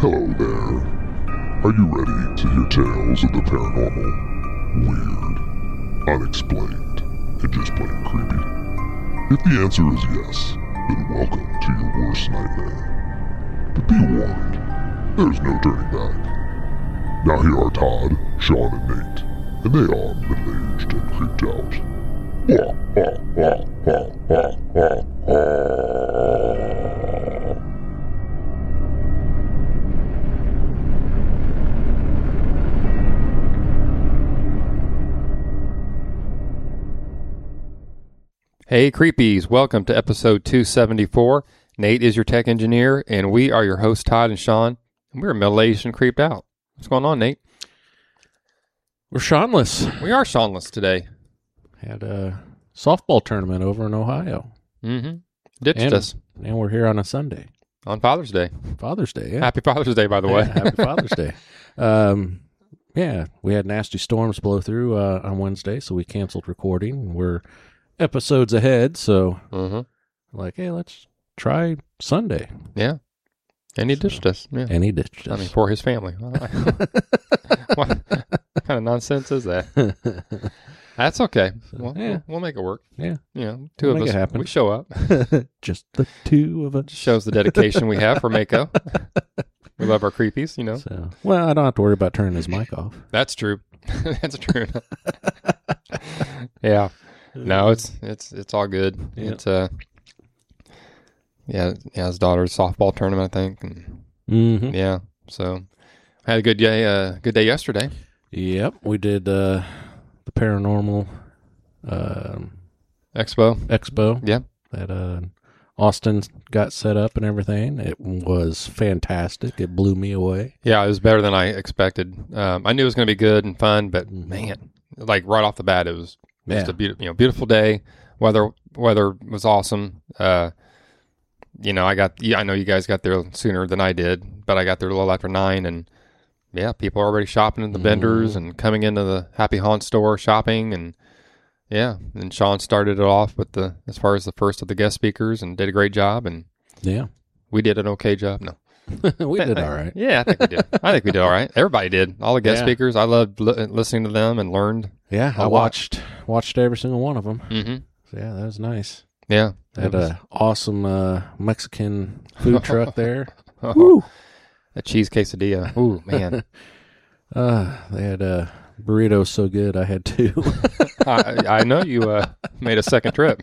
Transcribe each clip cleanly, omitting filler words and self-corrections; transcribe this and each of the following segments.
Hello there. Are you ready to hear tales of the paranormal, weird, unexplained, and just plain creepy? If the answer is yes, then welcome to your worst nightmare. But be warned, there's no turning back. Now here are Todd, Sean, and Nate, and they are middle-aged and creeped out. Hey Creepies, welcome to episode 274. Nate is your tech engineer, and we are your hosts, Todd and Sean. And we're middle-aged and creeped out. What's going on, Nate? We're Seanless. We are Seanless today. Had a softball tournament over in Ohio. Mm-hmm. Ditched us. And we're here on a Sunday. On Father's Day. Father's Day, yeah. Happy Father's Day, by the way. Happy Father's Day. Yeah, we had nasty storms blow through on Wednesday, so we canceled recording. We're episodes ahead, so like, hey, let's try Sunday. Yeah. And he ditched us. Yeah. And he ditched us. I mean, for his family. What kind of nonsense is that? That's okay. We'll make it work. Yeah. You know, two of us, happen. we show up. Just the two of us. Just shows the dedication we have for Mako. We love our creepies, you know. So, well, I don't have to worry about turning his mic off. That's true. That's true. Yeah. No, it's all good. Yep. It's his daughter's softball tournament, I think. And yeah. So had a good day yesterday. Yep, we did the paranormal expo. Yeah. That Austin got set up and everything. It was fantastic. It blew me away. Yeah, it was better than I expected. I knew it was going to be good and fun, but man, like right off the bat, it was just a beautiful day. Weather was awesome. I know you guys got there sooner than I did, but I got there a little after 9, and yeah, people are already shopping at the vendors and coming into the Happy Haunt store shopping, and yeah, and Sean started it off with as far as the first of the guest speakers and did a great job, and yeah, we did an okay job. No, we did all right. Yeah, I think we did. I think we did all right. Everybody did. All the guest speakers. I loved listening to them and learned. Yeah, I watched every single one of them. Mm-hmm. So yeah, that was nice. Yeah, they had an awesome Mexican food truck there. Woo! A cheese quesadilla. Ooh, man. They had burritos so good I had two. I know you made a second trip.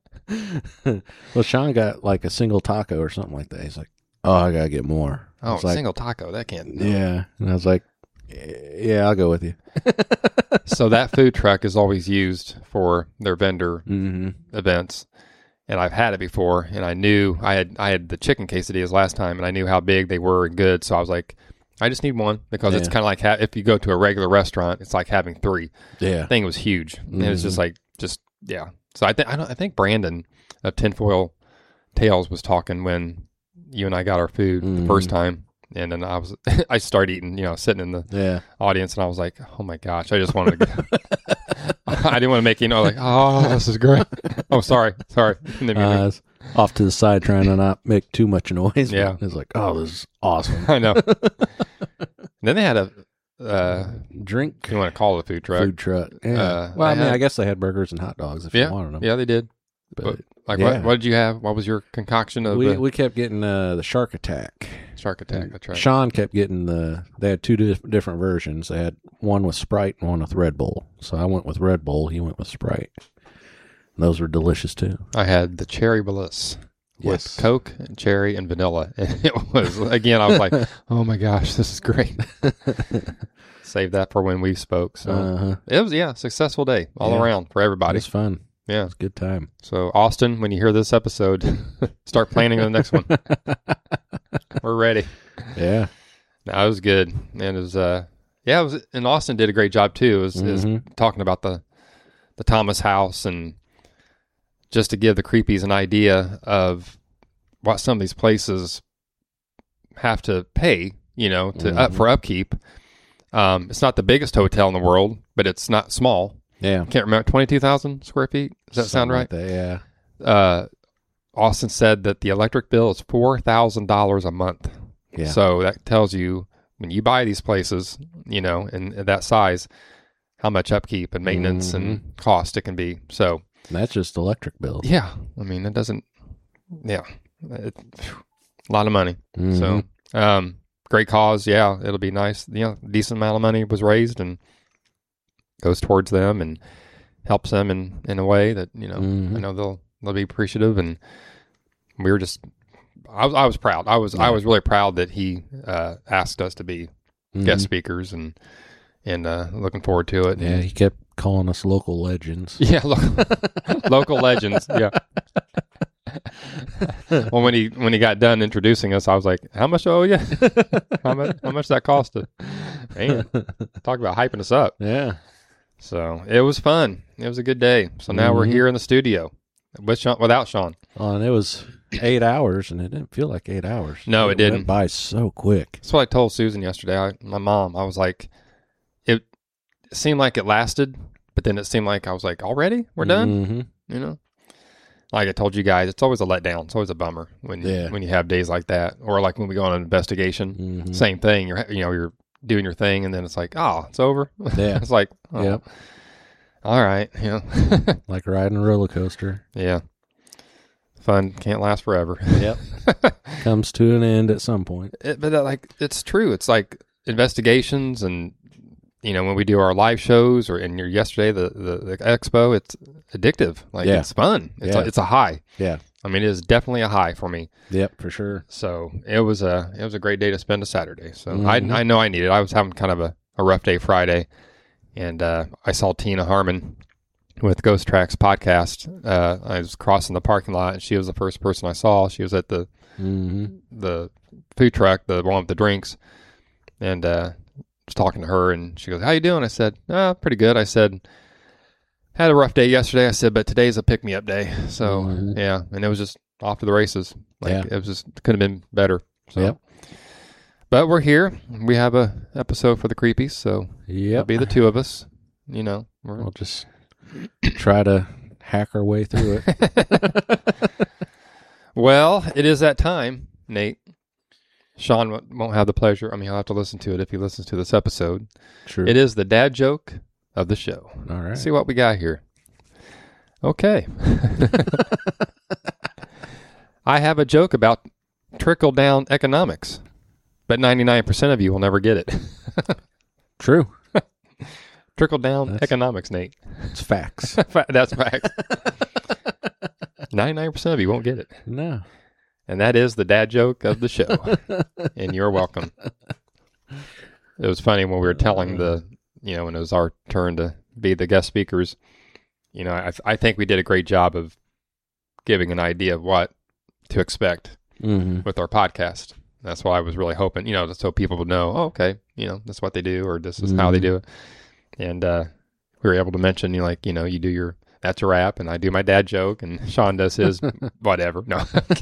Well, Sean got like a single taco or something like that. He's like, "Oh, I gotta get more." Oh, single taco? That can't. No. Yeah, and I was like, "Yeah, I'll go with you." So that food truck is always used for their vendor events. And I've had it before, and I knew I had the chicken quesadillas last time, and I knew how big they were and good. So I was like, I just need one, because it's kind of like if you go to a regular restaurant, it's like having 3. Yeah, the thing was huge. And it was just yeah. So I think Brandon of Tinfoil Tales was talking when you and I got our food the first time, and then I started eating, sitting in the audience, and I was like, oh my gosh, I just wanted to go. I didn't want to make like, oh, this is great. Oh, sorry. And then off to the side trying to not make too much noise. Yeah. It's like, oh, this is awesome. I know. Then they had a drink. You want to call it a food truck? Food truck. Yeah. I guess they had burgers and hot dogs if you wanted them. Yeah, they did. But what did you have? What was your concoction of? We kept getting the Shark Attack. Shark Attack, that's right. Sean kept getting they had 2 different versions. They had one with Sprite and one with Red Bull. So I went with Red Bull. He went with Sprite. And those were delicious too. I had the Cherry Bliss with Coke and cherry and vanilla. And it was, again, I was like, oh my gosh, this is great. Save that for when we spoke. So it was, a successful day all around for everybody. It was fun. Yeah. It was a good time. So, Austin, when you hear this episode, start planning the next one. We're ready. Yeah. No, it was good. And it was, and Austin did a great job too. It was talking about the Thomas House, and just to give the creepies an idea of what some of these places have to pay, for upkeep. It's not the biggest hotel in the world, but it's not small. Yeah. Can't remember, 22,000 square feet? Does that sound right? Like that, yeah. Austin said that the electric bill is $4,000 a month. Yeah. So that tells you when you buy these places, you know, in that size, how much upkeep and maintenance and cost it can be. So that's just electric bill. Yeah. I mean, it doesn't, a lot of money. So, great cause. Yeah. It'll be nice. You know, decent amount of money was raised and goes towards them and helps them in a way that, you know, I know they'll be appreciative. And we were just, I was proud. I was really proud that he asked us to be guest speakers and looking forward to it. Yeah, he kept calling us local legends. Yeah, local legends. Yeah. Well, when he got done introducing us, I was like, "How much owe you? How much that cost us?" Man, talk about hyping us up. Yeah. So it was fun. It was a good day. So now we're here in the studio without Sean. Oh, and it was 8 hours, and it didn't feel like 8 hours. No, it didn't. Went by so quick. That's what I told Susan yesterday. My mom. I was like, it seemed like it lasted, but then it seemed like I was like, already? We're done? You know? Like I told you guys, it's always a letdown. It's always a bummer when you have days like that. Or like when we go on an investigation, same thing. You're doing your thing, and then it's like, oh, it's over. Yeah. It's like, oh, yep. All right. Yeah. Like riding a roller coaster. Yeah. Fun can't last forever. Yep. Comes to an end at some point. It's true. It's like investigations and, you know, when we do our live shows or yesterday, the expo, it's addictive. Like it's fun. It's a high. Yeah. I mean, it is definitely a high for me. Yep, for sure. So it was a great day to spend a Saturday. So I know I needed it. I was having kind of a rough day Friday, and I saw Tina Harmon with Ghost Tracks podcast. I was crossing the parking lot, and she was the first person I saw. She was at the food truck, the one with the drinks, and was talking to her, and she goes, "How you doing?" I said, "Pretty good." I said, "Had a rough day yesterday." I said, "But today's a pick-me-up day." So yeah, and it was just off to the races. It was just could have been better. So, but we're here. We have a episode for the Creepies, so it'll be the two of us. You know, we'll just try to hack our way through it. Well, it is that time, Nate. Sean won't have the pleasure. I mean, he'll have to listen to it if he listens to this episode. True. It is the dad joke of the show. All right. Let's see what we got here. Okay. I have a joke about trickle-down economics, but 99% of you will never get it. True. Trickle-down economics, Nate. It's facts. That's facts. 99% of you won't get it. No. And that is the dad joke of the show. And you're welcome. It was funny when we were telling when it was our turn to be the guest speakers, you know, I think we did a great job of giving an idea of what to expect with our podcast. That's why I was really hoping, you know, so people would know, oh, okay, you know, that's what they do, or this is how they do it. And we were able to mention, you do your, that's a wrap, and I do my dad joke, and Sean does his whatever. No.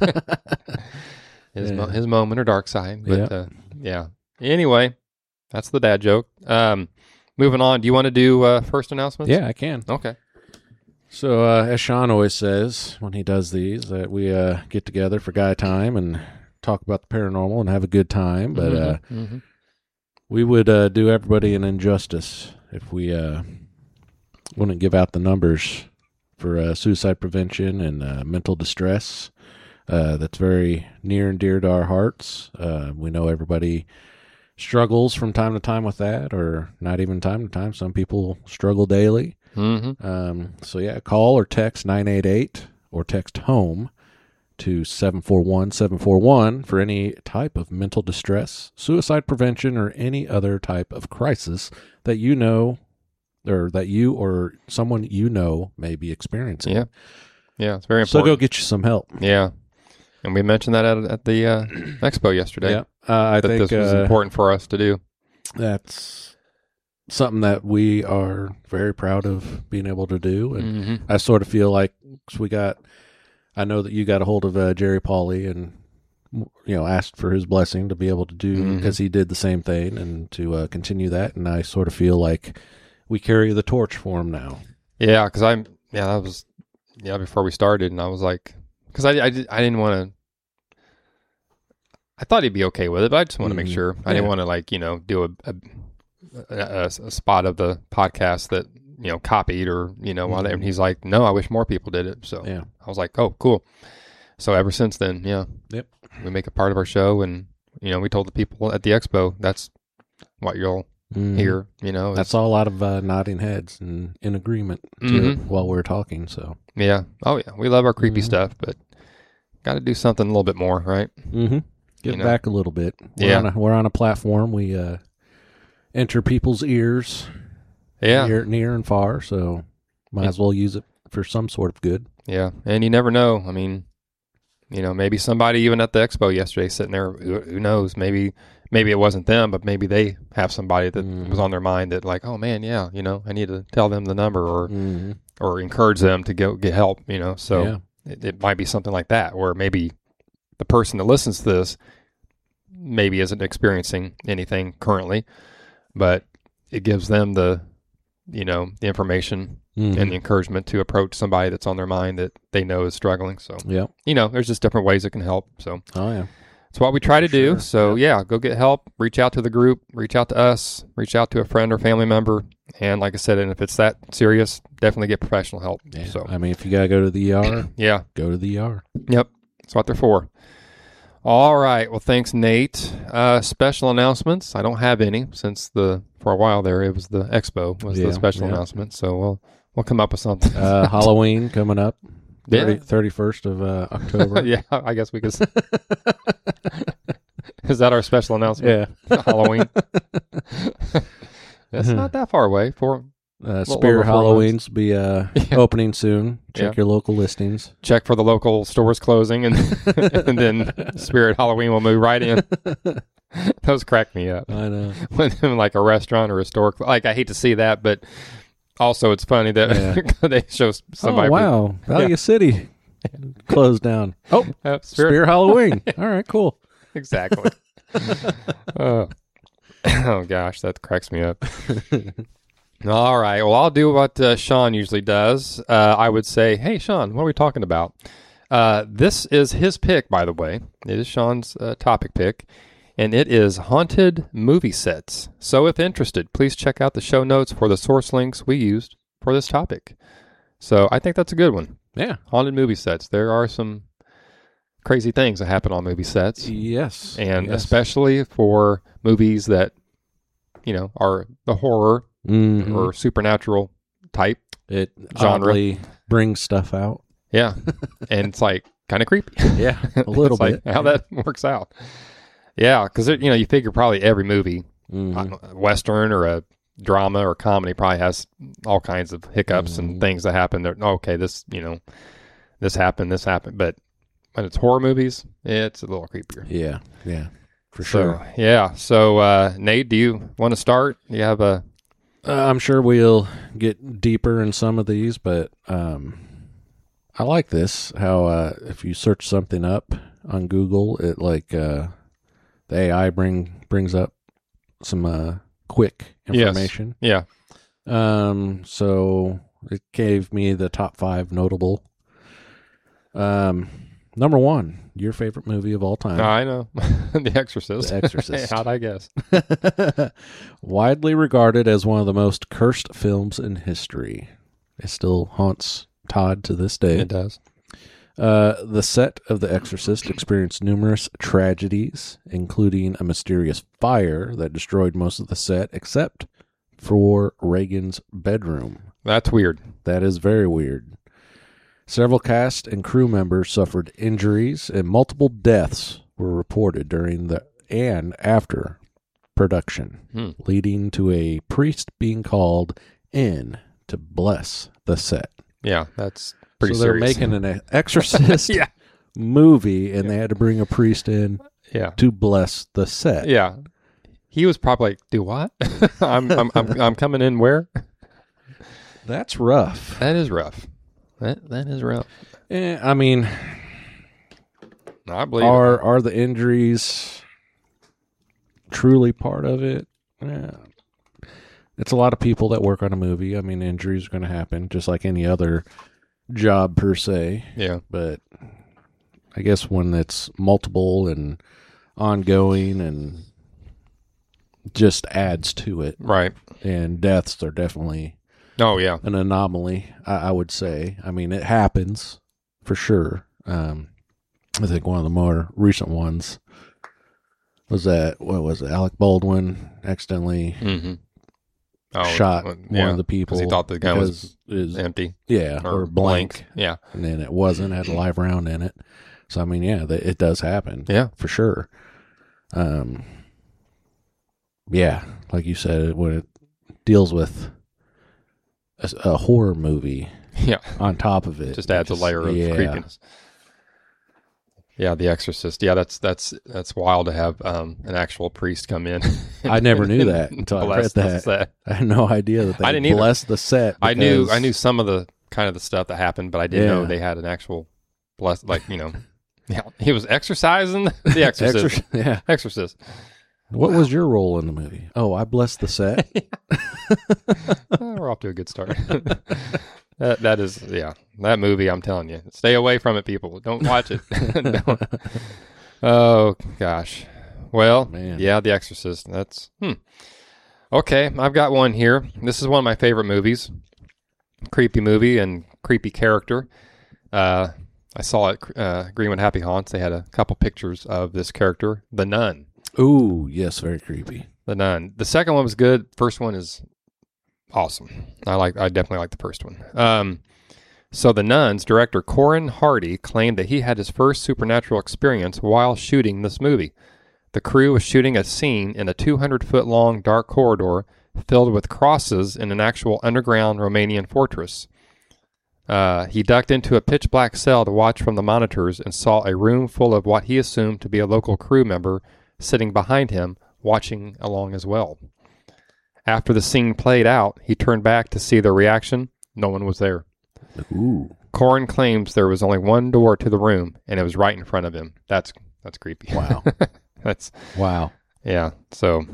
His moment or dark side. But yeah. Anyway, that's the dad joke. Moving on, do you want to do first announcements? Yeah, I can. Okay. So, as Sean always says when he does these, that we get together for guy time and talk about the paranormal and have a good time. But we would do everybody an injustice if we wouldn't give out the numbers for suicide prevention and mental distress. That's very near and dear to our hearts. We know everybody struggles from time to time with that, or not even time to time. Some people struggle daily. So yeah, call or text 988 or text HOME to 741-741 for any type of mental distress, suicide prevention, or any other type of crisis that you know, or that you or someone you know may be experiencing. Yeah, it's very important. So go get you some help. Yeah, and we mentioned that at the expo yesterday. Yeah, I think this was important for us to do. That's something that we are very proud of being able to do, and I sort of feel like I know that you got a hold of Jerry Pauly and asked for his blessing to be able to do, because he did the same thing, and to continue that, and I sort of feel like we carry the torch for him now. Yeah, because that was before we started, and I was like, because I didn't want to. I thought he'd be okay with it, but I just want to make sure. I didn't Yeah. want to like, do a spot of the podcast that, copied or, whatever. And he's like, no, I wish more people did it. So Yeah. I was like, oh, cool. So ever since then, Yep. we make it part of our show. And, we told the people at the expo, that's what you'll hear, is- That's all out of nodding heads and in agreement to it while we're talking. So Yeah. Oh, yeah. We love our creepy stuff, but got to do something a little bit more, right? get back a little bit. Yeah. We're on a platform. We enter people's ears Yeah. near and far. So might as well use it for some sort of good. Yeah. And you never know. I mean, maybe somebody even at the expo yesterday sitting there, who knows? Maybe it wasn't them, but maybe they have somebody that was on their mind that like, oh man, yeah, I need to tell them the number or encourage them to go get help, So Yeah. it might be something like that, or maybe the person that listens to this maybe isn't experiencing anything currently, but it gives them the information and the encouragement to approach somebody that's on their mind that they know is struggling. So, Yeah. there's just different ways it can help. So Oh yeah. it's what we try to do. Sure. So yeah, go get help, reach out to the group, reach out to us, reach out to a friend or family member. And like I said, and if it's that serious, definitely get professional help. Yeah. So I mean, if you gotta go to the ER, yeah, go to the ER. yep. That's what they're for. All right. Well, thanks, Nate. Special announcements. I don't have any since for a while there, it was the expo was the special announcement. So we'll come up with something. Halloween coming up. Yeah. 31st of October. Yeah, I guess we could. Is that our special announcement? Yeah. Halloween. That's not that far away. Spirit over 4 Halloween's be opening soon. Check your local listings. Check for the local stores closing, and and then Spirit Halloween will move right in. Those crack me up. I know. When like a restaurant or a store, like I hate to see that, but also it's funny that they show somebody. Oh, wow. Value City closed down. Oh, Spirit Halloween. All right, cool. Exactly. Oh gosh, that cracks me up. All right. Well, I'll do what Sean usually does. I would say, hey, Sean, what are we talking about? This is his pick, by the way. It is Sean's topic pick, and it is haunted movie sets. So if interested, please check out the show notes for the source links we used for this topic. So I think that's a good one. Yeah. Haunted movie sets. There are some crazy things that happen on movie sets. Yes. And especially for movies that, are the horror or supernatural type it genre. oddly brings stuff out. Yeah. And it's like kind of creepy. Yeah, a little It's bit. like how that works out. Yeah, because you figure probably every movie, Western or a drama or comedy, probably has all kinds of hiccups and things that happen. That okay, this this happened, But when it's horror movies, it's a little creepier. Yeah, for sure. Yeah. So Nate, do you want to start? You have a. I'm sure we'll get deeper in some of these, but I like this. How if you search something up on Google, it the AI brings up some quick information. Yes. Yeah. So it gave me the top 5 notable. Number 1, your favorite movie of all time. I know. The Exorcist. The Exorcist. How'd I guess? Widely regarded as one of the most cursed films in history. It still haunts Todd to this day. It does. The set of The Exorcist experienced numerous tragedies, including a mysterious fire that destroyed most of the set except for Reagan's bedroom. That's weird. That is very weird. Several cast and crew members suffered injuries, and multiple deaths were reported during and after production, leading to a priest being called in to bless the set. Yeah, that's pretty so they're serious. making an Exorcist Yeah. movie, and they had to bring a priest in Yeah. to bless the set. Yeah. He was probably like, do what? I'm coming in where? That's rough. That is rough. That is rough. I mean, I believe it. are the injuries truly part of it? Yeah. It's a lot of people that work on a movie. I mean, injuries are going to happen, just like any other job per se. Yeah. But I guess when it's multiple and ongoing and just adds to it. Right. And deaths are definitely Oh, yeah. an anomaly, I would say. I mean, it happens for sure. I think one of the more recent ones was that, what was it, Alec Baldwin accidentally shot one of the people. He thought the gun was empty. Yeah, or blank. Yeah. And then it wasn't, had a live round in it. So, I mean, yeah, it does happen. Yeah. For sure. Yeah, like you said, when it deals with a horror movie on top of it. Just adds a layer of creepiness. Yeah, The Exorcist. Yeah, that's wild to have an actual priest come in. I never knew that until I read that. Set. I had no idea that they blessed the set. I knew some of the kind of the stuff that happened, but I didn't know they had an actual yeah, he was exorcising the Exorcist. Exorcist. What was your role in the movie? Oh, I blessed the set. We're off to a good start. That is, that movie, I'm telling you. Stay away from it, people. Don't watch it. Don't. Oh, gosh. Well, man. Yeah, The Exorcist. That's, Okay, I've got one here. This is one of my favorite movies. Creepy movie and creepy character. I saw it Greenwood Happy Haunts. They had a couple pictures of this character, The Nun. Ooh, yes, very creepy. The Nun. The second one was good. First one is awesome. I definitely like the first one. So The Nun's director Corin Hardy claimed that he had his first supernatural experience while shooting this movie. The crew was shooting a scene in a 200-foot long dark corridor filled with crosses in an actual underground Romanian fortress. He ducked into a pitch-black cell to watch from the monitors and saw a room full of what he assumed to be a local crew member sitting behind him, watching along as well. After the scene played out, he turned back to see their reaction. No one was there. Ooh. Corin claims there was only one door to the room, and it was right in front of him. That's creepy. Wow. Wow. Yeah. So,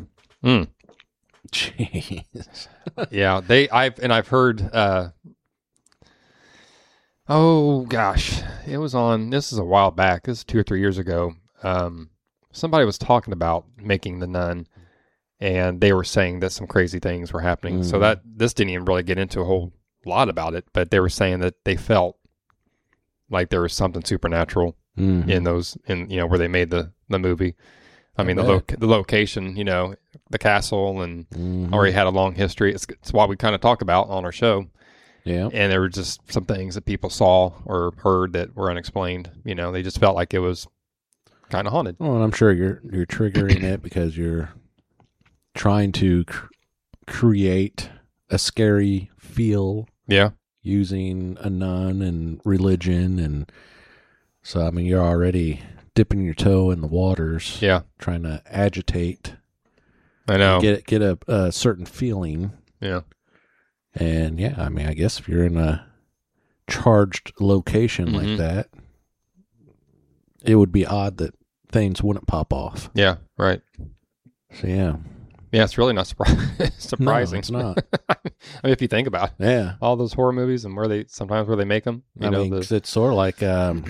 Jeez. Yeah. I've heard. Oh gosh, it was on. This is a while back. This is 2 or 3 years ago. Somebody was talking about making The Nun, and they were saying that some crazy things were happening. So this didn't even really get into a whole lot about it, but they were saying that they felt like there was something supernatural in those, where they made the movie. I mean, the location, the castle, and already had a long history. It's what we kind of talk about on our show. Yeah. And there were just some things that people saw or heard that were unexplained. They just felt like it was kind of haunted. Well, and I'm sure you're triggering it because you're trying to create a scary feel. Yeah. Using a nun and religion, and so I mean you're already dipping your toe in the waters. Yeah. Trying to agitate. I know. Get a certain feeling. Yeah. And yeah, I mean I guess if you're in a charged location like that, it would be odd that things wouldn't pop off. Yeah, right. So yeah. Yeah, it's really not surprising. No, it's not. I mean, if you think about it, yeah, all those horror movies and where they make them. It's sort of like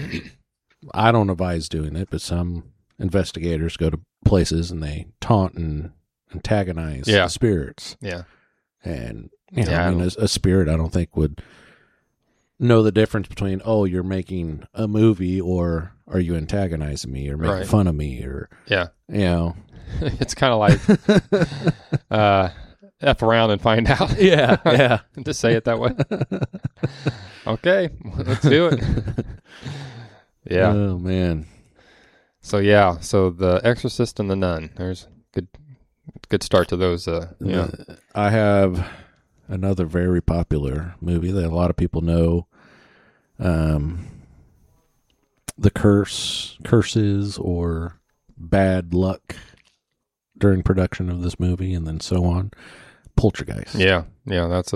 I don't advise doing it, but some investigators go to places and they taunt and antagonize spirits. Yeah, and a spirit I don't think would know the difference between you're making a movie or are you antagonizing me or making fun of me or It's kind of like F around and find out. Yeah. Just say it that way. Okay, let's do it. Yeah. Oh, man. So, so The Exorcist and The Nun. There's good start to those. I have another very popular movie that a lot of people know. The curses or bad luck during production of this movie, and then so on. Poltergeist. Yeah, that's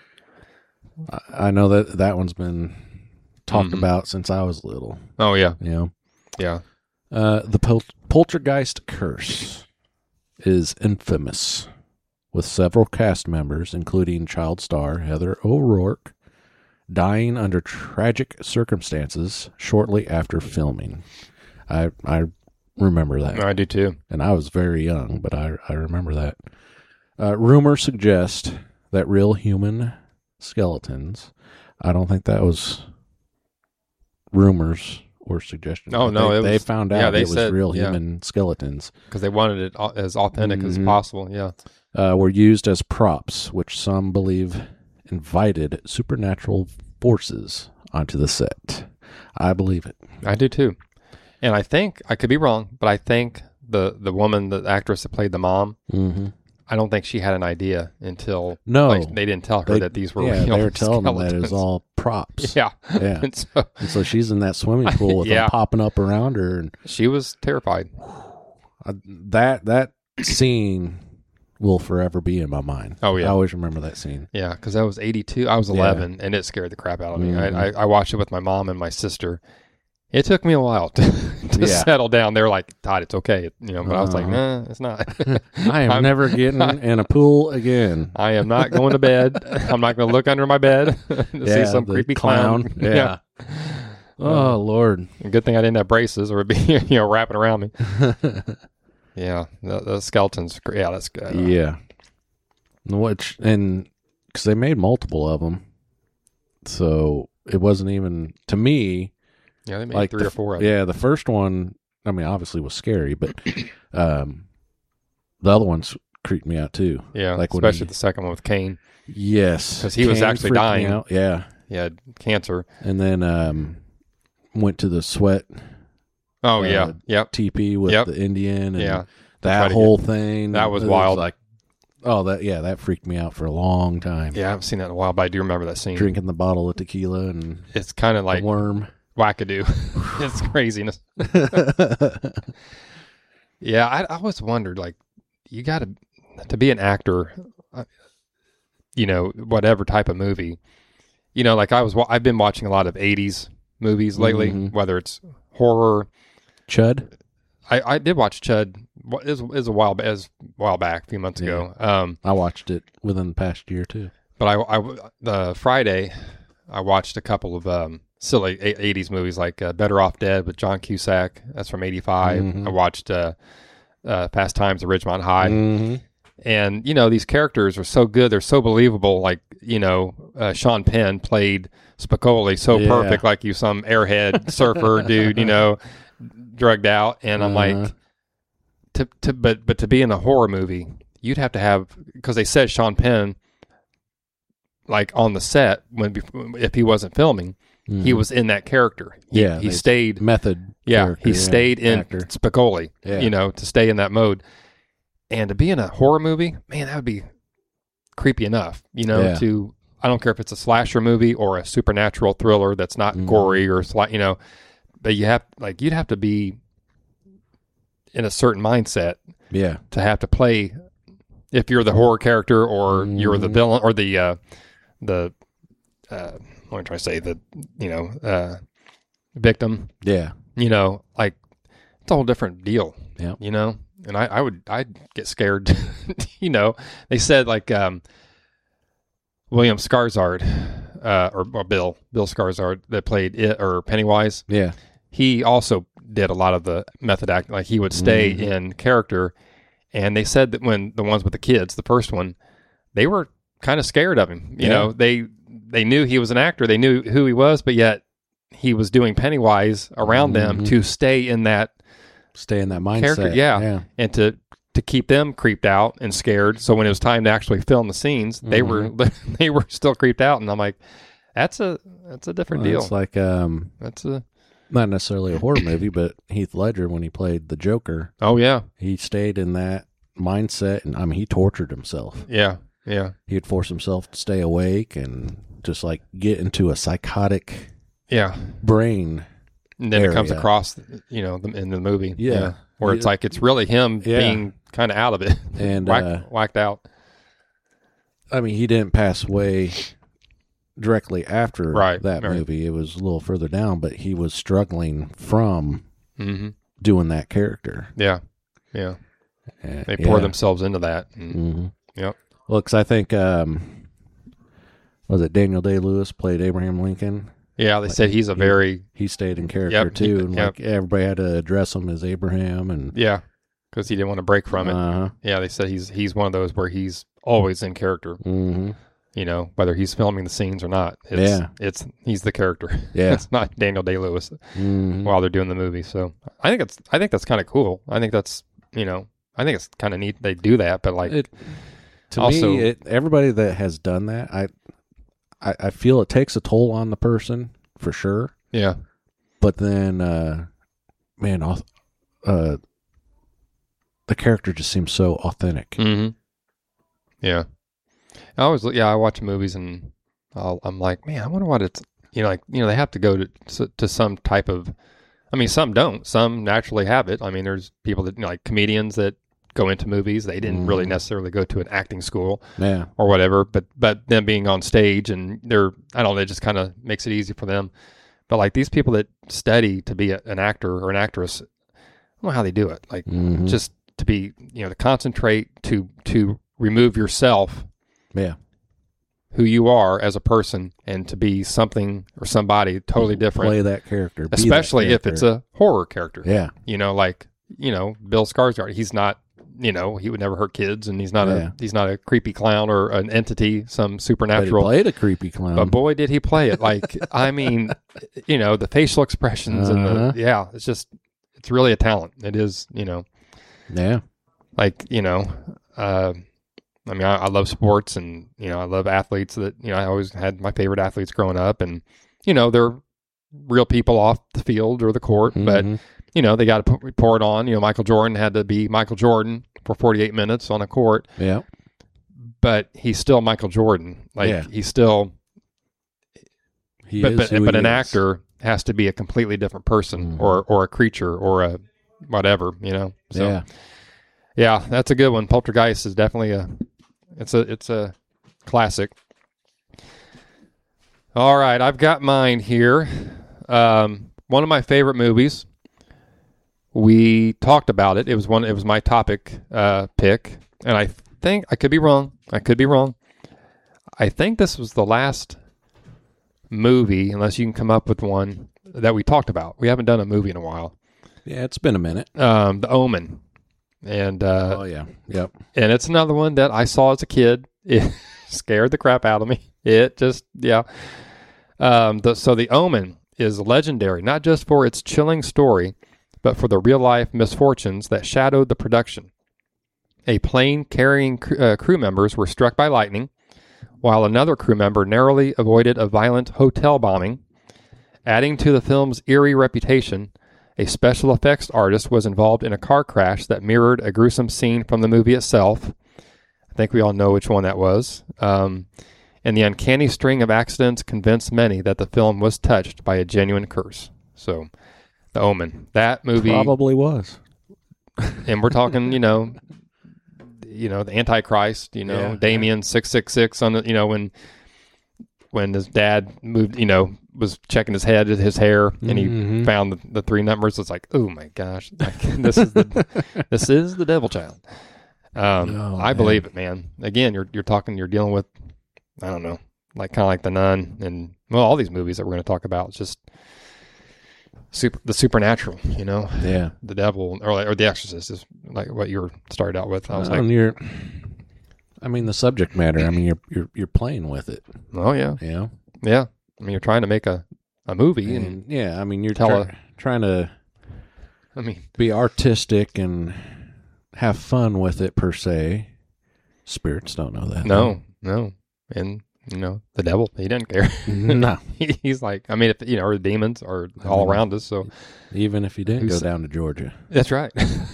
I know that one's been talked about since I was little. Oh yeah, yeah. The Poltergeist curse is infamous, with several cast members, including child star Heather O'Rourke, dying under tragic circumstances shortly after filming. I remember that. I do too. And I was very young, but I remember that. Rumors suggest that real human skeletons, I don't think that was rumors or suggestions. Oh, no. They found out they it was said, real human skeletons. Because they wanted it as authentic as possible, yeah. Were used as props, which some believe invited supernatural forces onto the set. I believe it. I do too. And I think, I could be wrong, but I think the woman, the actress that played the mom, I don't think she had an idea until they didn't tell her that these were real they were telling them skeletons. that it was all props. Yeah. And so she's in that swimming pool with them popping up around her. And she was terrified. That scene will forever be in my mind. Oh, yeah. I always remember that scene. Yeah, because that was 82. I was 11, and it scared the crap out of me. I watched it with my mom and my sister. It took me a while to settle down. They were like, Todd, it's okay. But I was like, nah, it's not. I am never getting in a pool again. I am not going to bed. I'm not going to look under my bed to see some creepy clown. Yeah. Oh, Lord. Good thing I didn't have braces or it'd be, wrapping around me. Yeah, the skeletons. Yeah, that's good. Yeah. Because they made multiple of them. So it wasn't even, to me. Yeah, they made 3 or 4 of them. Yeah, the first one, I mean, obviously was scary, but the other ones creeped me out too. Yeah, especially the second one with Kane. Yes. Because he was actually dying. Yeah. He had cancer. And then went to the sweat. Oh, yeah. Yep. teepee with the Indian. And that whole thing. That was wild. That freaked me out for a long time. Yeah, I haven't seen that in a while, but I do remember that scene. Drinking the bottle of tequila and it's kind of like worm. Wackadoo. It's craziness. Yeah, I always wondered, like, you got to be an actor, whatever type of movie. Like I've been watching a lot of 80s movies lately, whether it's horror. Chud? I did watch Chud. It was a while back, a few months ago. I watched it within the past year too. But the Friday, I watched a couple of silly 80s movies like Better Off Dead with John Cusack. That's from 85. I watched Fast Times at Ridgemont High. And, these characters are so good. They're so believable. Like, Sean Penn played Spicoli so perfect, like some airhead surfer dude, drugged out. And I'm like, but to be in a horror movie, you'd have to have, because they said Sean Penn, like on the set, if he wasn't filming, he was in that character. He stayed method. Yeah, he stayed in Spicoli. To stay in that mode, and to be in a horror movie, man, that would be creepy enough. To I don't care if it's a slasher movie or a supernatural thriller that's not gory or but you'd have to be in a certain mindset. Yeah, to have to play if you're the horror character or you're the villain or the what am I trying to say? Victim. Yeah. Like it's a whole different deal. Yeah. And I'd get scared. They said like William Skarsgård, or Bill Skarsgård that played it or Pennywise. Yeah. He also did a lot of the method acting. Like he would stay in character, and they said that when the ones with the kids, the first one, they were kind of scared of him. You know, they knew he was an actor. They knew who he was, but yet he was doing Pennywise around them to stay in that mindset. Character, yeah. And to keep them creeped out and scared. So when it was time to actually film the scenes, they were still creeped out. And I'm like, that's a different deal. It's like not necessarily a horror movie, but Heath Ledger, when he played the Joker. Oh yeah, he stayed in that mindset, and I mean, he tortured himself. Yeah. Yeah. He'd force himself to stay awake and just like get into a psychotic brain. And then it comes across, in the movie. Yeah. Where it's like, it's really him being kind of out of it and whacked out. I mean, he didn't pass away directly after that movie. It was a little further down, but he was struggling from doing that character. Yeah. Yeah. They pour themselves into that. And, Yep. Well, because I think, was it Daniel Day-Lewis played Abraham Lincoln? Yeah, they said he's a very... He stayed in character, too. And yep. everybody had to address him as Abraham. And yeah, because he didn't want to break from it. Uh-huh. Yeah, they said he's one of those where he's always in character. Mm-hmm. You know, whether he's filming the scenes or not. He's the character. Yeah. It's not Daniel Day-Lewis while they're doing the movie. So I think that's kind of cool. I think that's, you know, I think it's kind of neat they do that, but like... To me, everybody that has done that, I feel it takes a toll on the person for sure. Yeah. But then, the character just seems so authentic. Mm-hmm. Yeah. I watch movies and I'm like, man, I wonder what it's, they have to go to some type of, I mean, some don't. Some naturally have it. I mean, there's people that, like comedians that go into movies. They didn't really necessarily go to an acting school or whatever, but them being on stage and it just kind of makes it easy for them. But like these people that study to be an actor or an actress, I don't know how they do it. Like just to be, to concentrate, to remove yourself, who you are as a person, and to be something or somebody totally different. Play that character. Especially if it's a horror character. Yeah. Bill Skarsgård, he's not, he would never hurt kids, and he's not a creepy clown or an entity, some supernatural. But he played a creepy clown. But boy, did he play it! Like, I mean, the facial expressions and it's really a talent. It is, Yeah. Like, I mean, I love sports, and I love athletes. That I always had my favorite athletes growing up, and they're real people off the field or the court, but. They got to pour it on. Michael Jordan had to be Michael Jordan for 48 minutes on a court. Yeah. But he's still Michael Jordan. Like, he's still... But an actor has to be a completely different person or a creature or a whatever, So, yeah, that's a good one. Poltergeist is definitely it's a classic. All right, I've got mine here. One of my favorite movies. We talked about it. It was my topic pick, and I think I could be wrong. I think this was the last movie, unless you can come up with one that we talked about. We haven't done a movie in a while. Yeah, it's been a minute. The Omen, and oh yeah, yep. And it's another one that I saw as a kid. It scared the crap out of me. It just So The Omen is legendary, not just for its chilling story, but for the real-life misfortunes that shadowed the production. A plane carrying crew members were struck by lightning, while another crew member narrowly avoided a violent hotel bombing. Adding to the film's eerie reputation, a special effects artist was involved in a car crash that mirrored a gruesome scene from the movie itself. I think we all know which one that was. And the uncanny string of accidents convinced many that the film was touched by a genuine curse. So... The Omen. That movie probably was. And we're talking, the Antichrist, Damien 666 on the, when his dad moved, was checking his hair, and he found the three numbers. It's like, oh my gosh, like, this is the devil child. I believe it, man. Again, you're dealing with, I don't know, like kind of like The Nun and all these movies that we're going to talk about. It's just the supernatural, the devil or the Exorcist is like what you started out with. I was like, the subject matter. I mean, you're playing with it. Oh yeah, yeah. I mean, you're trying to make a movie, and you're trying to, be artistic and have fun with it per se. Spirits don't know that. No, and. The devil, he doesn't care. No. He's like, if or the demons are all around us. So even if you didn't go down to Georgia. That's right.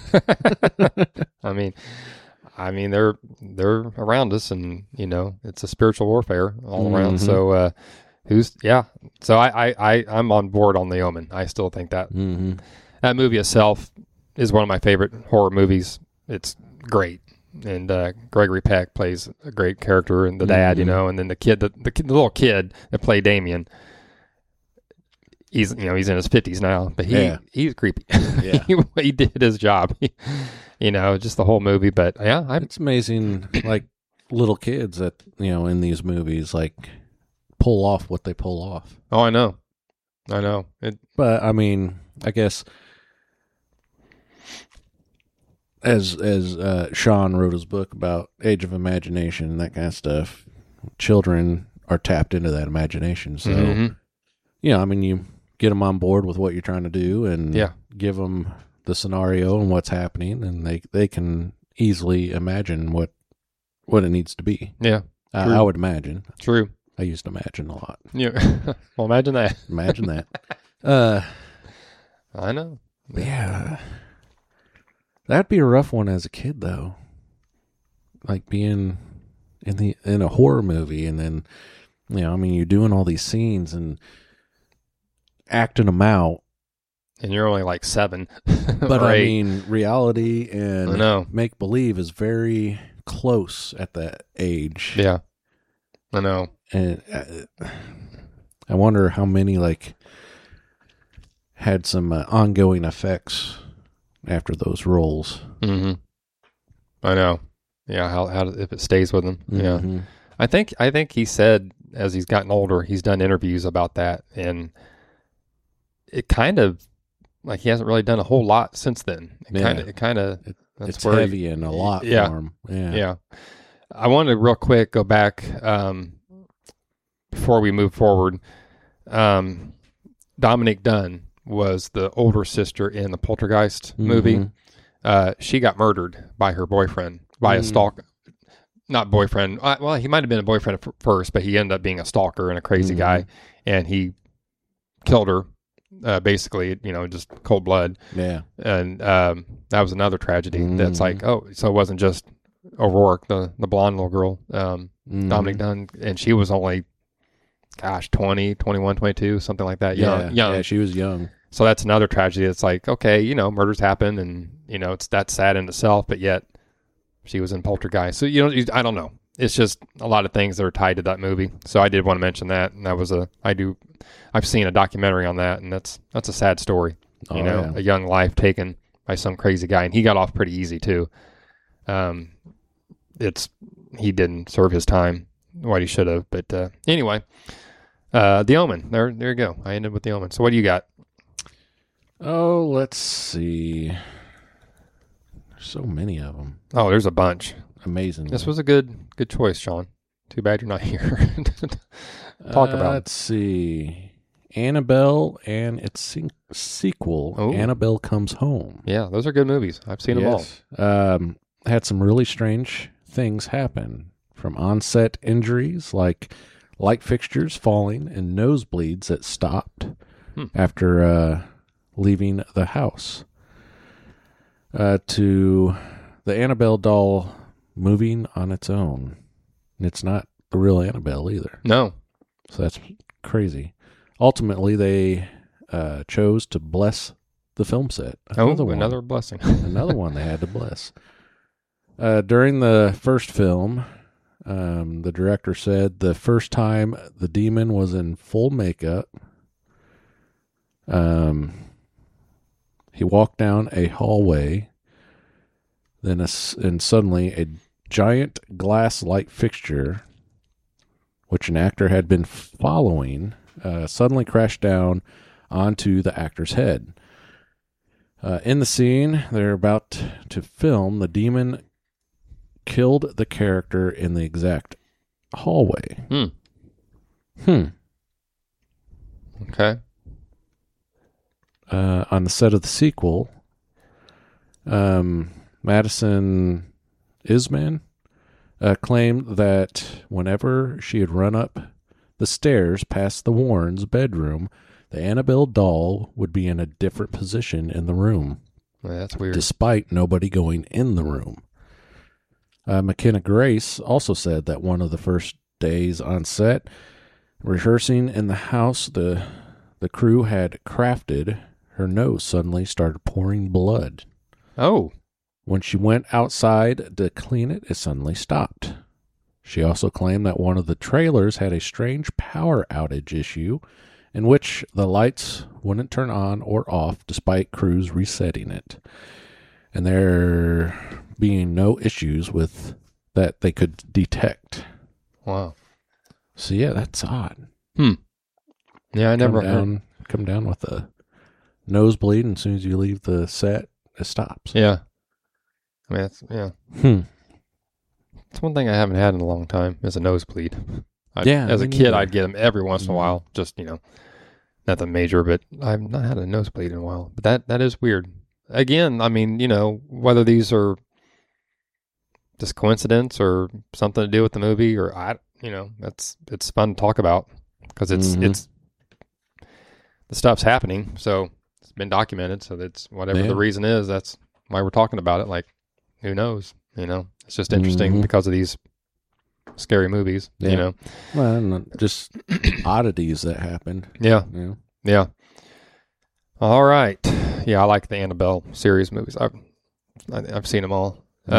I mean, they're around us, and, it's a spiritual warfare all around. So, so I'm on board on The Omen. I still think that that movie itself is one of my favorite horror movies. It's great. And Gregory Peck plays a great character, and the dad, and then the kid, the little kid that played Damien. He's in his 50s now, but he's creepy. Yeah, he did his job. Just the whole movie. But it's amazing, like little kids that in these movies like pull off what they pull off. Oh, I know. I know. But I mean, I guess as Sean wrote his book about Age of Imagination and that kind of stuff, children are tapped into that imagination. So, I mean, you get them on board with what you're trying to do and give them the scenario and what's happening, and they can easily imagine what it needs to be. Yeah. I would imagine. True. I used to imagine a lot. Yeah. Well, imagine that. Imagine that. I know. Yeah. That'd be a rough one as a kid, though. Like being in a horror movie, and then, I mean, you're doing all these scenes and acting them out. And you're only like 7. But I mean, reality and make believe is very close at that age. Yeah. I know. And I wonder how many had some ongoing effects after those roles. Mm-hmm. I know. Yeah. How if it stays with him. Mm-hmm. Yeah. I think he said as he's gotten older, he's done interviews about that, and it kind of like he hasn't really done a whole lot since then. It's heavy and a lot for him. Yeah. I wanted to real quick go back before we move forward. Dominique Dunne was the older sister in the Poltergeist movie. She got murdered by her boyfriend, by a stalker. Not boyfriend. Well, he might have been a boyfriend at first, but he ended up being a stalker and a crazy guy, and he killed her. Basically, just cold blood. Yeah. And that was another tragedy. That's like, so it wasn't just O'Rourke, the blonde little girl, Dominique Dunne, and she was only, 20, 21, 22, something like that. Young. Yeah, she was young. So that's another tragedy. It's like, okay, murders happen, and, it's that sad in itself, but yet she was in Poltergeist. So, I don't know. It's just a lot of things that are tied to that movie. So I did want to mention that, and that was I've seen a documentary on that, and that's a sad story. A young life taken by some crazy guy, and he got off pretty easy too. He didn't serve his time what he should have, but anyway, The Omen. There you go. I ended with The Omen. So what do you got? Oh, let's see. There's so many of them. Oh, there's a bunch. Amazing. This was a good choice, Sean. Too bad you're not here. Talk about. Let's see. Annabelle and its sequel, Annabelle Comes Home. Yeah, those are good movies. I've seen them all. Had some really strange things happen, from onset injuries like light fixtures falling and nosebleeds that stopped after leaving the house, to the Annabelle doll moving on its own. And it's not the real Annabelle either. No. So that's crazy. Ultimately, they chose to bless the film set. Another blessing. Another one they had to bless. During the first film, the director said the first time the demon was in full makeup, he walked down a hallway, and suddenly a giant glass light fixture, which an actor had been following, suddenly crashed down onto the actor's head. In the scene they're about to film, the demon killed the character in the exact hallway. Okay. On the set of the sequel, Madison Isman claimed that whenever she had run up the stairs past the Warrens' bedroom, the Annabelle doll would be in a different position in the room. Well, that's weird. Despite nobody going in the room. McKenna Grace also said that one of the first days on set, rehearsing in the house the crew had crafted, her nose suddenly started pouring blood. Oh. When she went outside to clean it, it suddenly stopped. She also claimed that one of the trailers had a strange power outage issue in which the lights wouldn't turn on or off despite crews resetting it. And there being no issues with that they could detect. Wow. So yeah, that's odd. Yeah, I never heard. come down with a nosebleed, and as soon as you leave the set, it stops. Yeah. I mean, it's one thing I haven't had in a long time is a nosebleed. As a kid, I'd get them every once in a while. Just, nothing major, but I've not had a nosebleed in a while. But that is weird. Again, I mean, whether these are just coincidence or something to do with the movie, or it's fun to talk about because it's the stuff's happening, so it's been documented. So that's whatever the reason is. That's why we're talking about it. Like, who knows? It's just interesting because of these scary movies. Well, and just oddities that happened. Yeah. All right. Yeah, I like the Annabelle series movies. I've seen them all.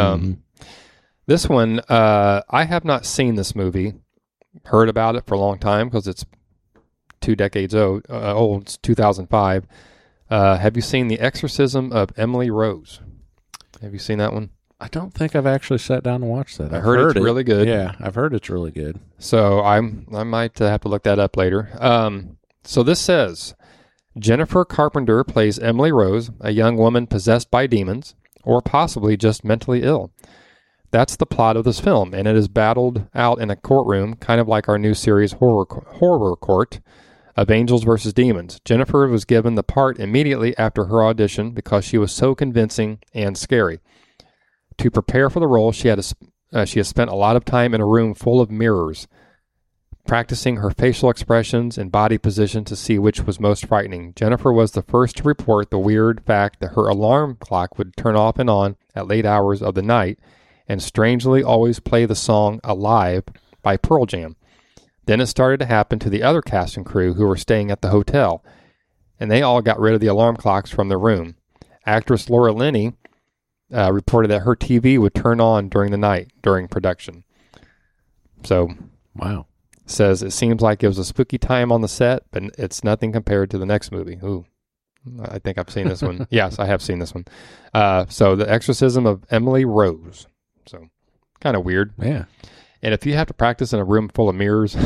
This one, I have not seen this movie. Heard about it for a long time because it's 2 decades old. It's 2005. Have you seen The Exorcism of Emily Rose? Have you seen that one? I don't think I've actually sat down and watched that. I've heard it's really good. Yeah, I've heard it's really good. So I might have to look that up later. So this says, Jennifer Carpenter plays Emily Rose, a young woman possessed by demons, or possibly just mentally ill. That's the plot of this film, and it is battled out in a courtroom, kind of like our new series Horror Court of Angels versus Demons. Jennifer was given the part immediately after her audition because she was so convincing and scary. To prepare for the role, she has spent a lot of time in a room full of mirrors, practicing her facial expressions and body position to see which was most frightening. Jennifer was the first to report the weird fact that her alarm clock would turn off and on at late hours of the night and strangely always play the song Alive by Pearl Jam. Then it started to happen to the other cast and crew who were staying at the hotel, and they all got rid of the alarm clocks from the room. Actress Laura Linney reported that her TV would turn on during the night during production. So, wow. Says it seems like it was a spooky time on the set, but it's nothing compared to the next movie. Ooh, I think I've seen this one. Yes, I have seen this one. So The Exorcism of Emily Rose. So kind of weird. Yeah. And if you have to practice in a room full of mirrors,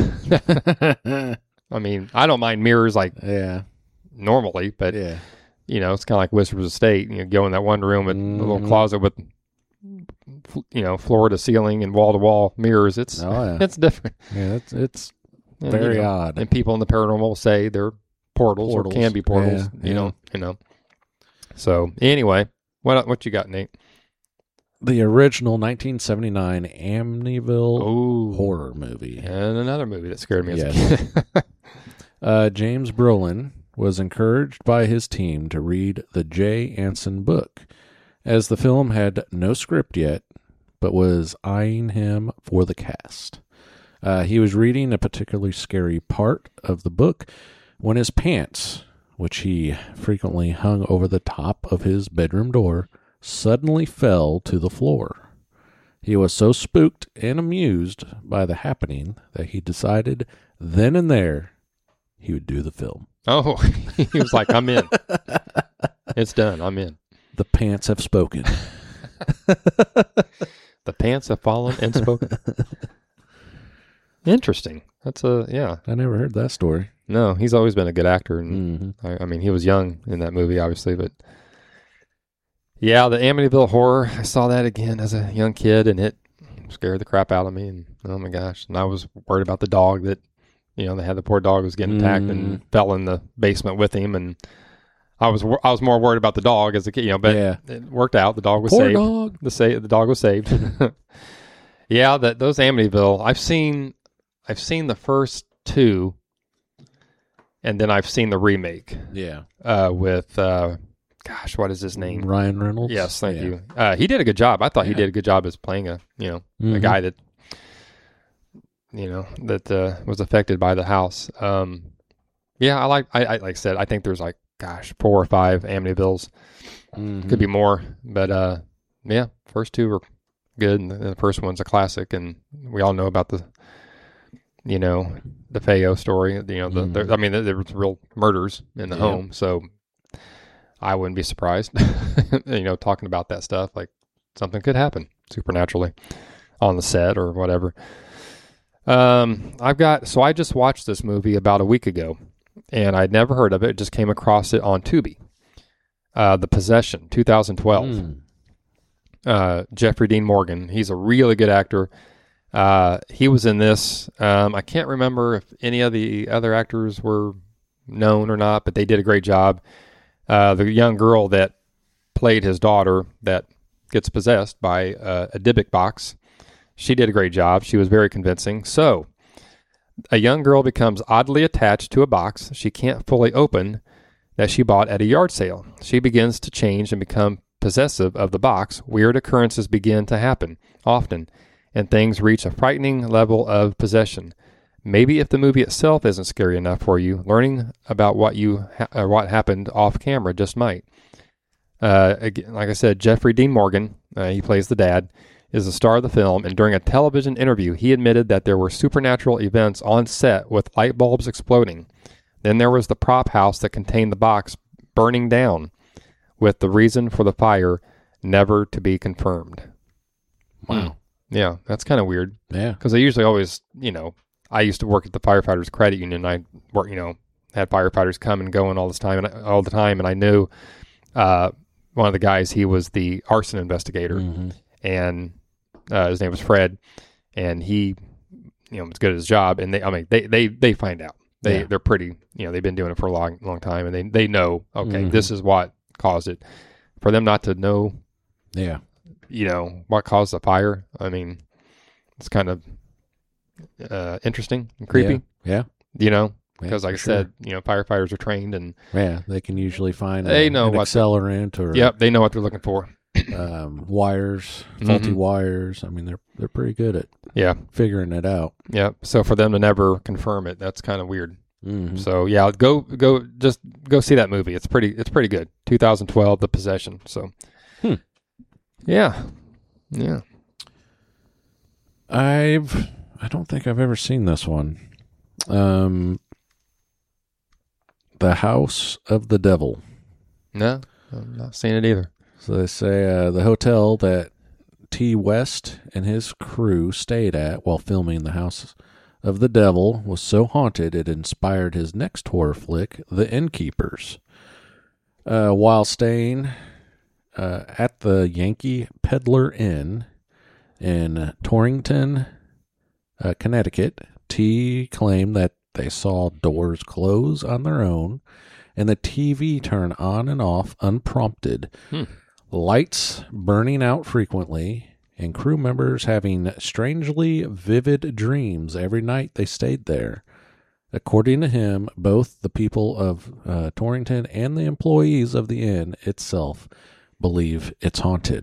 I mean, I don't mind mirrors normally, but it's kind of like Wizard's Estate. You go in that one room with a little closet with floor to ceiling and wall to wall mirrors. It's different. Yeah, it's very odd. And people in the paranormal will say they're portals or can be portals. You know. So anyway, what you got, Nate? The original 1979 Amityville horror movie. And another movie that scared me as a kid. James Brolin was encouraged by his team to read the J. Anson book, as the film had no script yet, but was eyeing him for the cast. He was reading a particularly scary part of the book when his pants, which he frequently hung over the top of his bedroom door, suddenly fell to the floor. He was so spooked and amused by the happening that he decided then and there he would do the film. Oh, he was like, I'm in. It's done. I'm in. The pants have spoken. The pants have fallen and spoken. Interesting. That's I never heard that story. No, he's always been a good actor. And I mean, he was young in that movie, obviously, but yeah, the Amityville Horror, I saw that again as a young kid, and it scared the crap out of me. And oh my gosh, and I was worried about the dog that, they had the poor dog was getting attacked and fell in the basement with him, and I was more worried about the dog as a kid, but it worked out. The dog was saved. Dog. The dog was saved. Yeah, those Amityville, I've seen the first two, and then I've seen the remake. Yeah. With gosh, what is his name? Ryan Reynolds. Yes, thank you. He did a good job. I thought he did a good job as playing a guy that was affected by the house. Like I said, I think there's 4 or 5 Amityvilles. Could be more, but first 2 were good, and the first one's a classic, and we all know about the Faygo story. There was real murders in the home, so I wouldn't be surprised. Talking about that stuff, like something could happen supernaturally on the set or whatever. I just watched this movie about a week ago. and I'd never heard of it. Just came across it on Tubi. The Possession, 2012. Jeffrey Dean Morgan. He's a really good actor. He was in this. I can't remember if any of the other actors were known or not, but they did a great job. The young girl that played his daughter that gets possessed by a Dybbuk box, she did a great job. She was very convincing. So, a young girl becomes oddly attached to a box she can't fully open that she bought at a yard sale. She begins to change and become possessive of the box. Weird occurrences begin to happen often, and things reach a frightening level of possession. Maybe if the movie itself isn't scary enough for you, learning about what happened off camera just might. Again, like I said, Jeffrey Dean Morgan, he plays the dad, is the star of the film, and during a television interview, he admitted that there were supernatural events on set with light bulbs exploding. Then there was the prop house that contained the box burning down, with the reason for the fire never to be confirmed. Wow. Yeah, that's kind of weird. Yeah. Because they usually always, I used to work at the Firefighters Credit Union. I worked, had firefighters come and go all the time, and I knew one of the guys. He was the arson investigator, and his name was Fred, and he, was good at his job. And they find out. They're pretty, they've been doing it for a long time, and they know. Okay, this is what caused it. For them not to know, what caused the fire. I mean, it's kind of interesting and creepy. Yeah. Because like I said, firefighters are trained, and they can usually find they know an accelerant or they know what they're looking for. Wires, faulty wires. I mean, they're pretty good at figuring it out. Yeah. So for them to never confirm it, that's kind of weird. So go see that movie. It's pretty good. 2012, The Possession. So yeah. I don't think I've ever seen this one. The House of the Devil. No, I'm not seeing it either. So they say the hotel that T. West and his crew stayed at while filming The House of the Devil was so haunted it inspired his next horror flick, The Innkeepers. While staying at the Yankee Peddler Inn in Torrington, Connecticut, T claimed that they saw doors close on their own and the TV turn on and off unprompted, lights burning out frequently, and crew members having strangely vivid dreams every night they stayed there. According to him, both the people of Torrington and the employees of the inn itself believe it's haunted.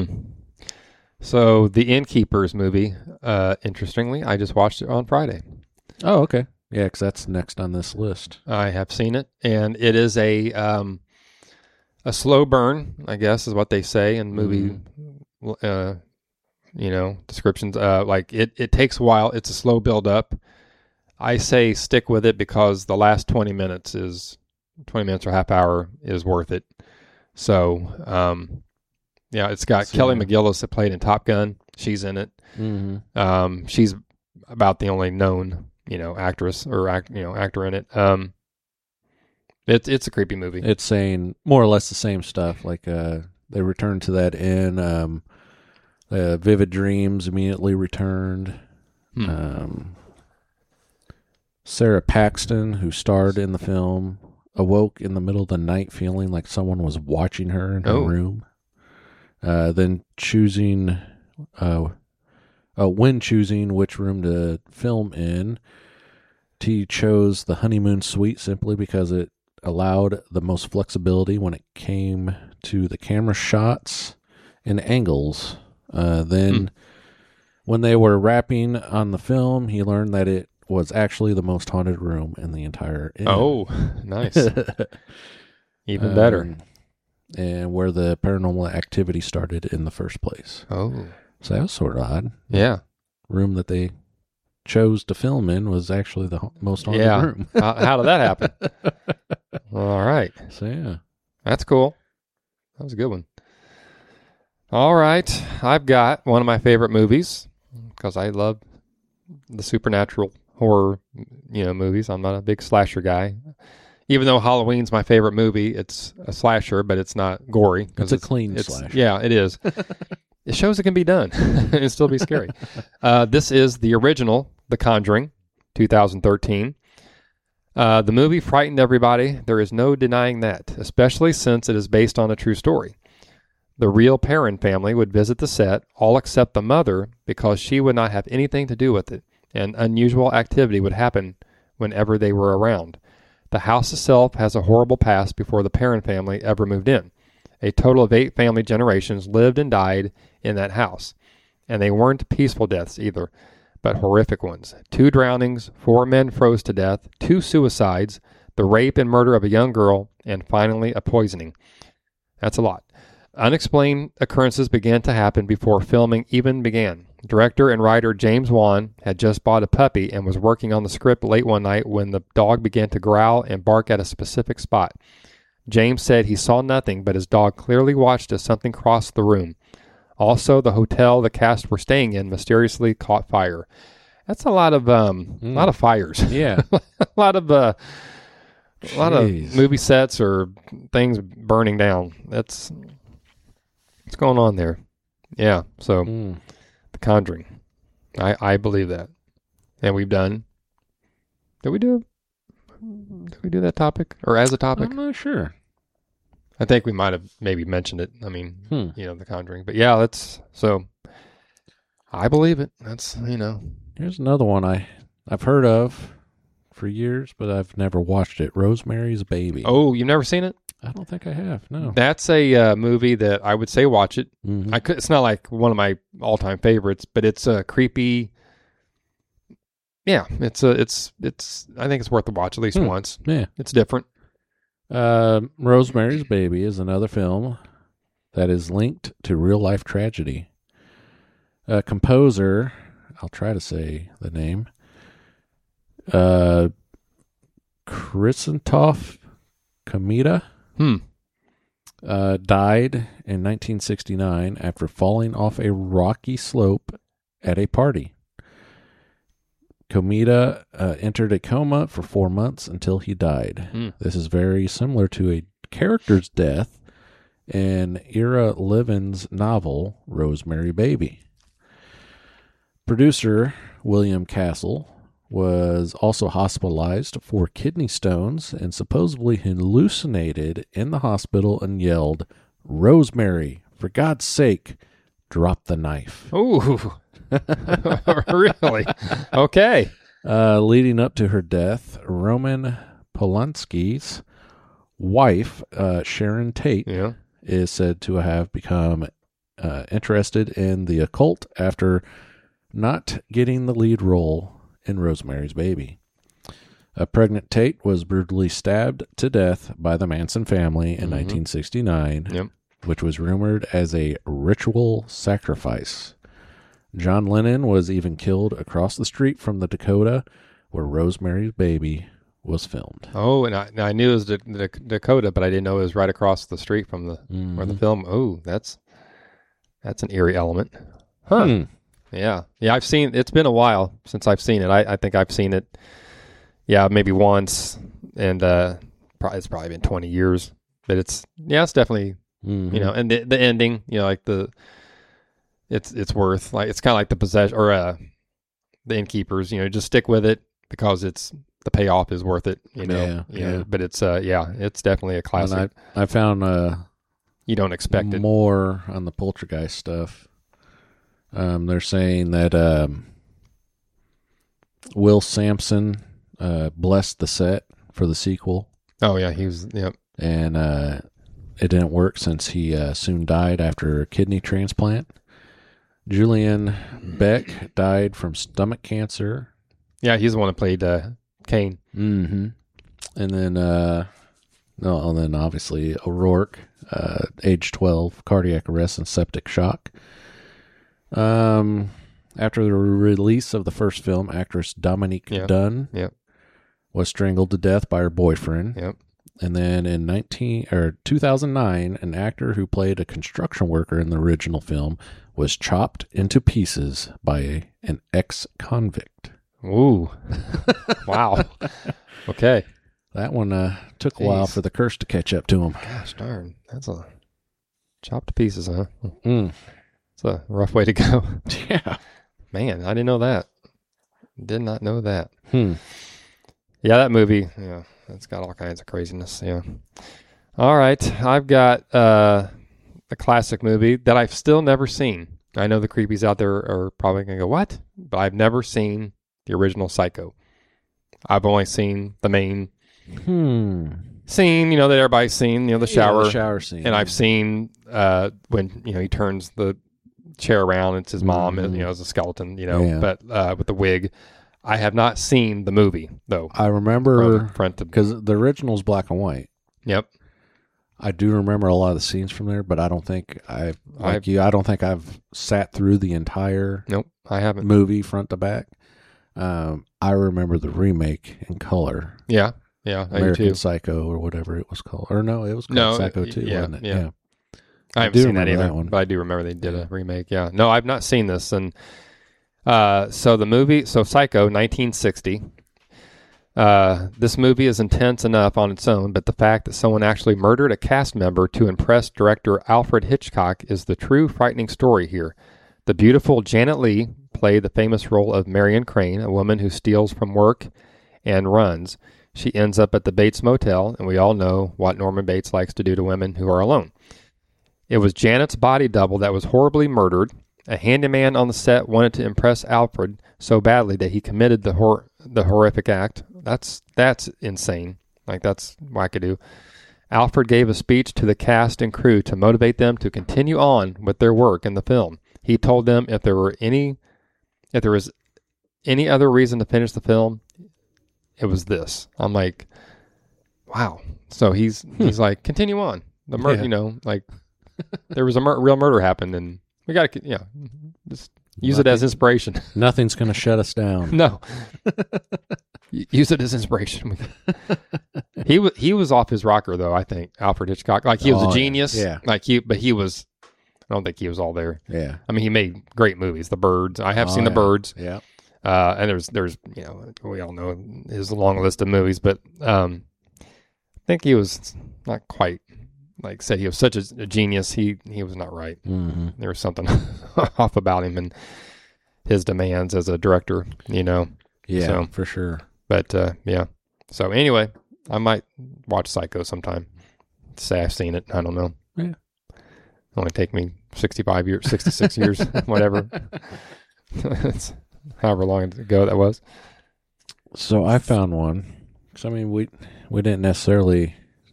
So the Innkeepers movie, interestingly, I just watched it on Friday. Oh, okay. Yeah, because that's next on this list. I have seen it, and it is a slow burn, I guess, is what they say in movie, descriptions. Like it takes a while. It's a slow build up. I say stick with it because the last 20 minutes or half hour is worth it. So, it's got Kelly McGillis that played in Top Gun. She's in it. She's about the only known, actress or actor in it. It's a creepy movie. It's saying more or less the same stuff. Like they returned to that inn. Vivid dreams immediately returned. Sarah Paxton, who starred in the film, awoke in the middle of the night feeling like someone was watching her in her room. Then when choosing which room to film in, T chose the honeymoon suite simply because it allowed the most flexibility when it came to the camera shots and angles. Then when they were wrapping on the film, he learned that it was actually the most haunted room in the entire inn. Oh, nice. Even better. And where the paranormal activity started in the first place. Oh. So that was sort of odd. Yeah. Room that they chose to film in was actually the most haunted room. How did that happen? All right. So, yeah. That's cool. That was a good one. All right. I've got one of my favorite movies because I love the supernatural horror, movies. I'm not a big slasher guy. Even though Halloween's my favorite movie, it's a slasher, but it's not gory. It's a clean slasher. Yeah, it is. It shows it can be done and still be scary. This is the original, The Conjuring, 2013. The movie frightened everybody. There is no denying that, especially since it is based on a true story. The real Perron family would visit the set, all except the mother, because she would not have anything to do with it, and unusual activity would happen whenever they were around. The house itself has a horrible past before the Perron family ever moved in. A total of 8 family generations lived and died in that house. And they weren't peaceful deaths either, but horrific ones. 2 drownings, 4 men froze to death, 2 suicides, the rape and murder of a young girl, and finally a poisoning. That's a lot. Unexplained occurrences began to happen before filming even began. Director and writer James Wan had just bought a puppy and was working on the script late one night when the dog began to growl and bark at a specific spot. James said he saw nothing, but his dog clearly watched as something crossed the room. Also, the hotel the cast were staying in mysteriously caught fire. That's a lot of fires. Yeah, a lot of movie sets or things burning down. That's what's going on there. Yeah, so The Conjuring. I believe that. And we've done. Did we do that topic or as a topic? I'm not sure. I think we might have maybe mentioned it. I mean, The Conjuring. But yeah, I believe it. That's, Here's another one I've heard of for years, but I've never watched it. Rosemary's Baby. Oh, you've never seen it? I don't think I have, no. That's a movie that I would say watch it. Mm-hmm. It's not like one of my all-time favorites, but it's a creepy. Yeah, I think it's worth a watch at least once. Yeah. It's different. Rosemary's Baby is another film that is linked to real-life tragedy. Composer, I'll try to say the name, Krzysztof Komeda, died in 1969 after falling off a rocky slope at a party. Komeda entered a coma for 4 months until he died. This is very similar to a character's death in Ira Levin's novel, Rosemary Baby. Producer William Castle was also hospitalized for kidney stones and supposedly hallucinated in the hospital and yelled, "Rosemary, for God's sake, drop the knife." Ooh. Really? Okay. Leading up to her death, Roman Polanski's wife, Sharon Tate, is said to have become interested in the occult after not getting the lead role in Rosemary's Baby. A pregnant Tate was brutally stabbed to death by the Manson family in 1969, which was rumored as a ritual sacrifice. John Lennon was even killed across the street from the Dakota where Rosemary's Baby was filmed. Oh, and I knew it was the Dakota, but I didn't know it was right across the street from the where the film. Oh, that's an eerie element. Huh. Yeah. I've seen. It's been a while since I've seen it. I think I've seen it. Yeah, maybe once, and it's probably been 20 years. But it's definitely and the ending. Like it's worth it's kind of like the possession or the Innkeepers. Just stick with it because the payoff is worth it. Yeah. But it's it's definitely a classic. And I found you don't expect it more on the Poltergeist stuff. They're saying that Will Sampson blessed the set for the sequel. Oh yeah, he was. Yep. And it didn't work since he soon died after a kidney transplant. Julian Beck died from stomach cancer. Yeah, he's the one that played Kane. Mm-hmm. And then obviously O'Rourke, age 12, cardiac arrest and septic shock. After the release of the first film, actress Dominique Dunn was strangled to death by her boyfriend. Yep. And then in 2009, an actor who played a construction worker in the original film was chopped into pieces by an ex-convict. Ooh. Wow. Okay. That one took a while for the curse to catch up to him. Gosh darn. That's a chopped to pieces, huh? Mm. It's a rough way to go. Yeah. Man, I didn't know that. Did not know that. Hmm. Yeah, that movie, yeah, it's got all kinds of craziness, yeah. All right, I've got a classic movie that I've still never seen. I know the creepies out there are probably going to go, what? But I've never seen the original Psycho. I've only seen the main scene, that everybody's seen, the shower. The shower scene. And I've seen when, he turns the chair around, it's his mom, as a skeleton, but with the wig. I have not seen the movie, though. I remember, because the original's black and white. Yep. I do remember a lot of the scenes from there, but I don't think I don't think I've sat through the entire I haven't. movie front to back. I remember the remake in color. Yeah, American Psycho or whatever it was called. Or no, it was called Psycho 2, wasn't it? Yeah. I haven't seen that either, but I do remember they did a remake. Yeah. No, I've not seen this. And so the movie, Psycho, 1960. This movie is intense enough on its own, but the fact that someone actually murdered a cast member to impress director Alfred Hitchcock is the true frightening story here. The beautiful Janet Leigh played the famous role of Marion Crane, a woman who steals from work and runs. She ends up at the Bates Motel, and we all know what Norman Bates likes to do to women who are alone. It was Janet's body double that was horribly murdered. A handyman on the set wanted to impress Alfred so badly that he committed the horrific act. That's insane. Like, that's wackadoo. Alfred gave a speech to the cast and crew to motivate them to continue on with their work in the film. He told them if there was any other reason to finish the film, it was this. I'm like, wow. So he's like, continue on. The murder, there was a real murder happened, and we got to, just use it as inspiration. Nothing's going to shut us down. No. Use it as inspiration. He was off his rocker, though, I think, Alfred Hitchcock. Like, he was a genius. Yeah. I don't think he was all there. Yeah. I mean, he made great movies. The Birds. I have seen The Birds. Yeah. And there's we all know his long list of movies, but I think he was not quite, like said, he was such a genius. He was not right. Mm-hmm. There was something off about him and his demands as a director, Yeah, so, for sure. But yeah. So anyway, I might watch Psycho sometime. Say I've seen it. I don't know. Yeah. Only take me 65 years, 66 years, whatever. It's however long ago that was. So I found one. So, I mean, we didn't necessarily.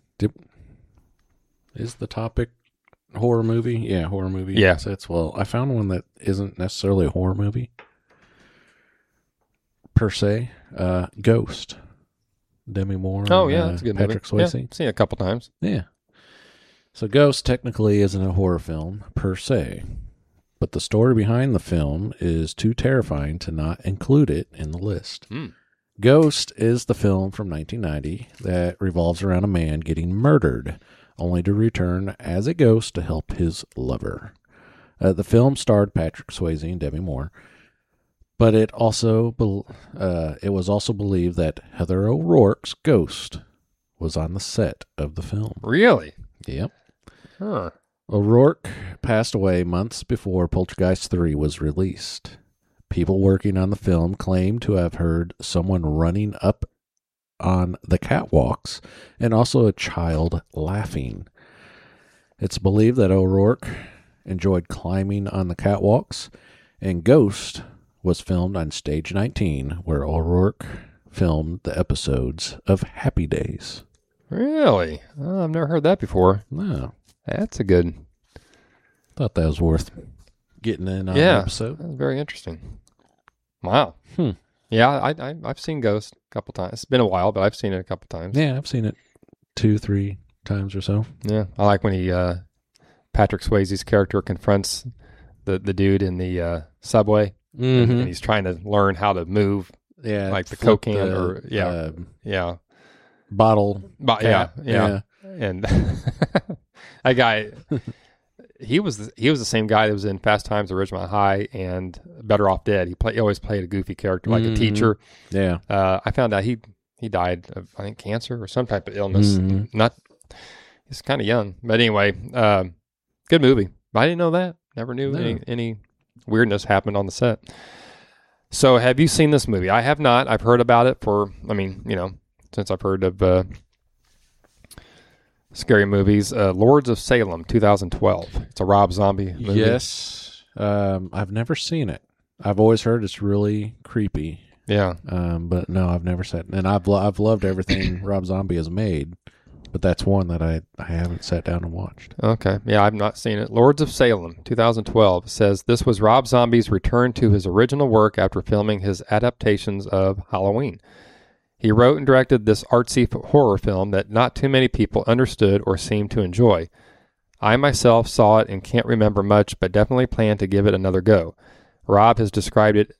Is the topic horror movie? Yeah, horror movie. Yeah. Well, I found one that isn't necessarily a horror movie per se. Ghost. Demi Moore. Oh, yeah, that's a good Patrick movie. Swayze. Yeah, seen it a couple times. Yeah. So Ghost technically isn't a horror film per se, but the story behind the film is too terrifying to not include it in the list. Ghost is the film from 1990 that revolves around a man getting murdered, only to return as a ghost to help his lover. The film starred Patrick Swayze and Demi Moore, but it was also believed that Heather O'Rourke's ghost was on the set of the film. Really? Yep. Huh. O'Rourke passed away months before Poltergeist 3 was released. People working on the film claim to have heard someone running up on the catwalks and also a child laughing. It's believed that O'Rourke enjoyed climbing on the catwalks, and Ghost was filmed on Stage 19, where O'Rourke filmed the episodes of Happy Days. Really? Oh, I've never heard that before. No. That's a good... Thought that was worth getting in on the episode. That's very interesting. Wow. Hmm. Yeah, I've seen Ghost a couple times. It's been a while, but I've seen it a couple times. Yeah, I've seen it 2-3 times or so. Yeah, I like when he Patrick Swayze's character confronts the dude in the subway, and he's trying to learn how to move, like the Coke can bottle. Yeah. And that guy, he was the same guy that was in Fast Times at Ridgemont High and Better Off Dead. He always played a goofy character, like a teacher. Yeah. I found out he died of, I think, cancer or some type of illness. He's kind of young, but anyway, good movie. I didn't know that. Never knew any weirdness happened on the set. So, have you seen this movie? I have not. I've heard about it since I've heard of scary movies. Lords of Salem, 2012. It's a Rob Zombie movie. Yes. I've never seen it. I've always heard it's really creepy. Yeah. But no, I've never sat. And I've loved everything Rob Zombie has made, but that's one that I haven't sat down and watched. Okay. Yeah, I've not seen it. Lords of Salem, 2012, says this was Rob Zombie's return to his original work after filming his adaptations of Halloween. He wrote and directed this artsy horror film that not too many people understood or seemed to enjoy. I myself saw it and can't remember much, but definitely plan to give it another go. Rob has described it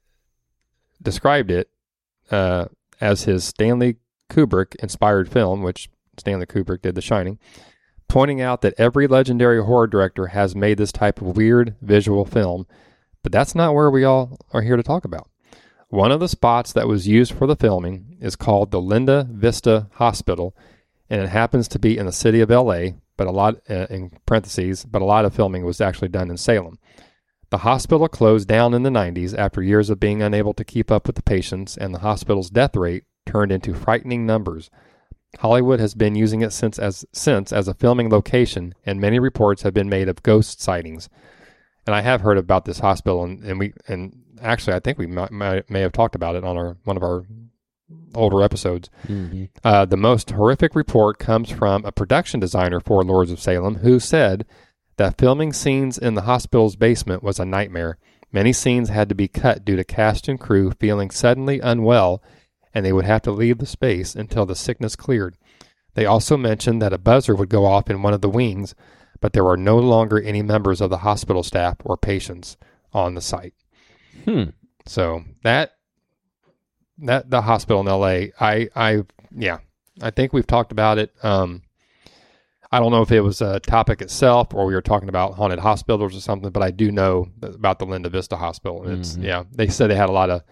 as his Stanley Kubrick-inspired film, which Stanley Kubrick did The Shining, pointing out that every legendary horror director has made this type of weird visual film, but that's not where we all are here to talk about. One of the spots that was used for the filming is called the Linda Vista Hospital, and it happens to be in the city of L.A., but a lot, in parentheses, but a lot of filming was actually done in Salem. The hospital closed down in the 90s after years of being unable to keep up with the patients, and the hospital's death rate turned into frightening numbers. Hollywood has been using it since as a filming location, and many reports have been made of ghost sightings. And I have heard about this hospital, and actually I think we may have talked about it on one of our older episodes. Mm-hmm. The most horrific report comes from a production designer for Lords of Salem, who said that filming scenes in the hospital's basement was a nightmare. Many scenes had to be cut due to cast and crew feeling suddenly unwell, and they would have to leave the space until the sickness cleared. They also mentioned that a buzzer would go off in one of the wings, but there were no longer any members of the hospital staff or patients on the site. So that the hospital in LA, I think we've talked about it. I don't know if it was a topic itself or we were talking about haunted hospitals or something, but I do know about the Linda Vista Hospital. And they said they had a lot of,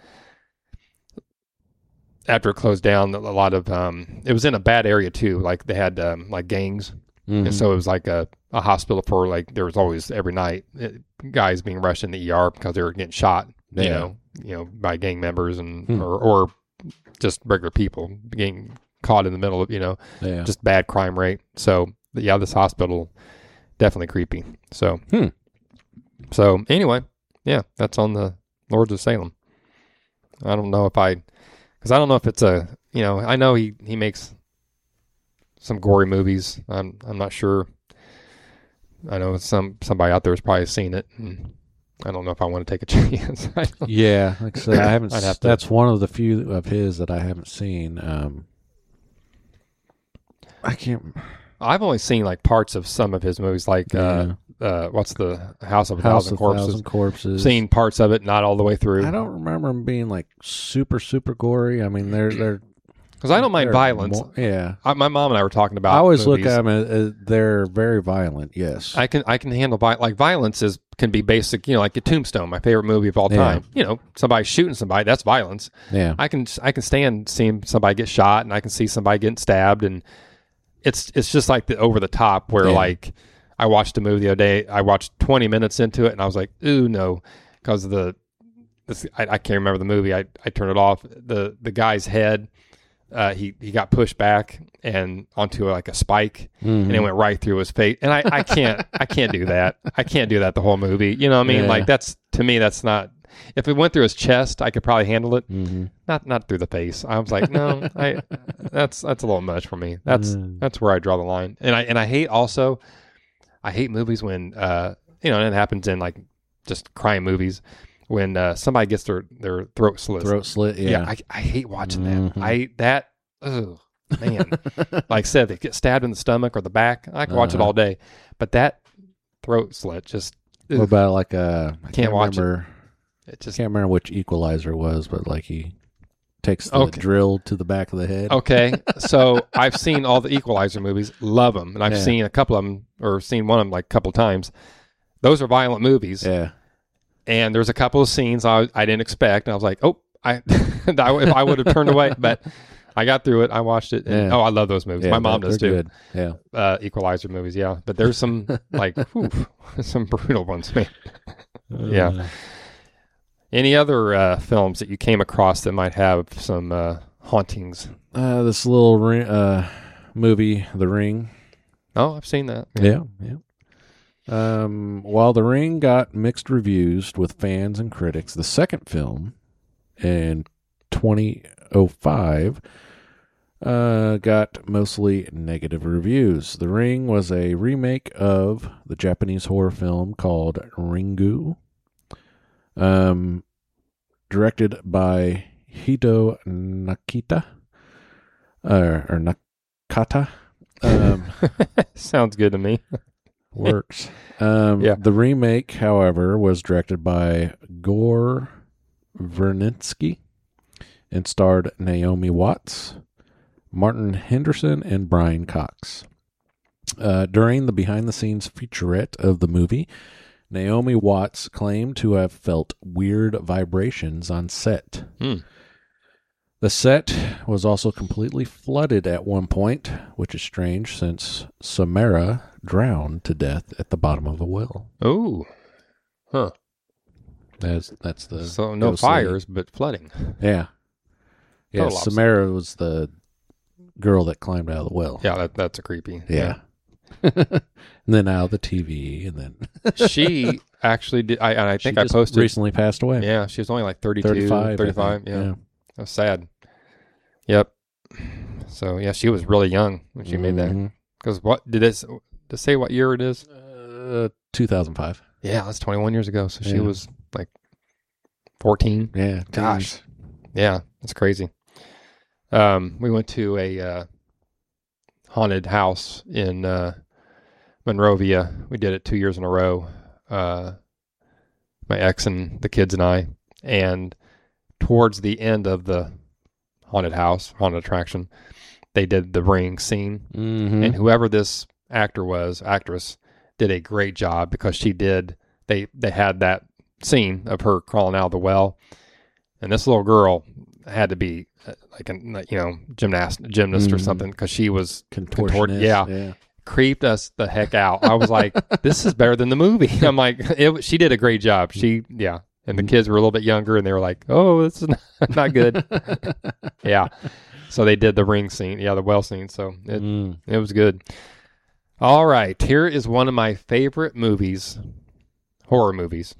after it closed down, a lot of, it was in a bad area too. Like they had like gangs. Mm-hmm. And so it was like a hospital for like, there was always every night guys being rushed in the ER because they were getting shot, you know, by gang members and, or just regular people getting caught in the middle of, just bad crime rate. So this hospital, definitely creepy. So, so anyway, that's on the Lords of Salem. I don't know if it's a, I know he makes some gory movies. I'm not sure. I know somebody out there has probably seen it. And I don't know if I want to take a chance. Like I said, I haven't. That's one of the few of his that I haven't seen. I can't. I've only seen like parts of some of his movies, like what's the House of a Thousand Corpses? Seen parts of it, not all the way through. I don't remember them being like super gory. I mean, they're because I don't mind violence. My mom and I were talking about. I always look at them as they're very violent. Yes, I can handle like violence can be basic. Like a Tombstone, my favorite movie of all time. Somebody shooting somebody, that's violence. Yeah, I can stand seeing somebody get shot, and I can see somebody getting stabbed, and it's just like the over the top where like I watched a movie the other day. I watched 20 minutes into it, and I was like, ooh no, because I can't remember the movie. I turned it off. The guy's head. He got pushed back and onto like a spike, and it went right through his face. And I can't do that. I can't do that the whole movie. You know what I mean? Like to me, that's not. If it went through his chest, I could probably handle it. Not through the face. I was like, no, that's a little much for me. That's where I draw the line. And I hate movies when and it happens in like just crime movies. When somebody gets their throat slit. Yeah. I hate watching that. Oh man, like I said, they get stabbed in the stomach or the back. I can watch it all day, but that throat slit just. What about like I can't watch remember, it. Can't remember which Equalizer was, but like he takes the drill to the back of the head. Okay, so I've seen all the Equalizer movies, love them, and I've seen a couple of them, or seen one of them like a couple of times. those are violent movies. Yeah. And there's a couple of scenes I didn't expect. And I was like, oh, if I would have turned away, but I got through it. I watched it. And, I love those movies. Yeah, my mom does too. Good. Yeah. Equalizer movies. Yeah. But there's some like, some brutal ones, man. Yeah. Any other films that you came across that might have some hauntings? This little movie, The Ring. Oh, I've seen that. Yeah. While The Ring got mixed reviews with fans and critics, the second film in 2005 got mostly negative reviews. The Ring was a remake of the Japanese horror film called Ringu, directed by Hito Nakata. Sounds good to me. Works. The remake, however, was directed by Gore Verbinski and starred Naomi Watts, Martin Henderson, and Brian Cox. During the behind-the-scenes featurette of the movie, Naomi Watts claimed to have felt weird vibrations on set. The set was also completely flooded at one point, which is strange since Samara drowned to death at the bottom of a well. Oh. Huh. That's the... So no fires, but flooding. Yeah. Yeah, Samara was the girl that climbed out of the well. Yeah, that's a creepy. Yeah. And then out of the TV, and then... She actually did... I think I posted... recently passed away. Yeah, she was only like 32, 35. Yeah. That's sad. Yep. So, yeah, she was really young when she made that. Because what... Did it say what year it is? 2005. Yeah, that's 21 years ago. So she was like 14. Yeah. Gosh. Yeah, that's crazy. We went to a haunted house in Monrovia. We did it 2 years in a row. My ex and the kids and I. And towards the end of the haunted house, haunted attraction, they did the Ring scene. And whoever this actress did a great job because they had that scene of her crawling out of the well. And this little girl had to be like a gymnast or something because she was contorted. Yeah. Creeped us the heck out. I was like, this is better than the movie. I'm like, she did a great job. And the kids were a little bit younger and they were like, oh, this is not good. Yeah. So they did the Ring scene. Yeah, the well scene. So it was good. All right. Here is one of my favorite movies, horror movies.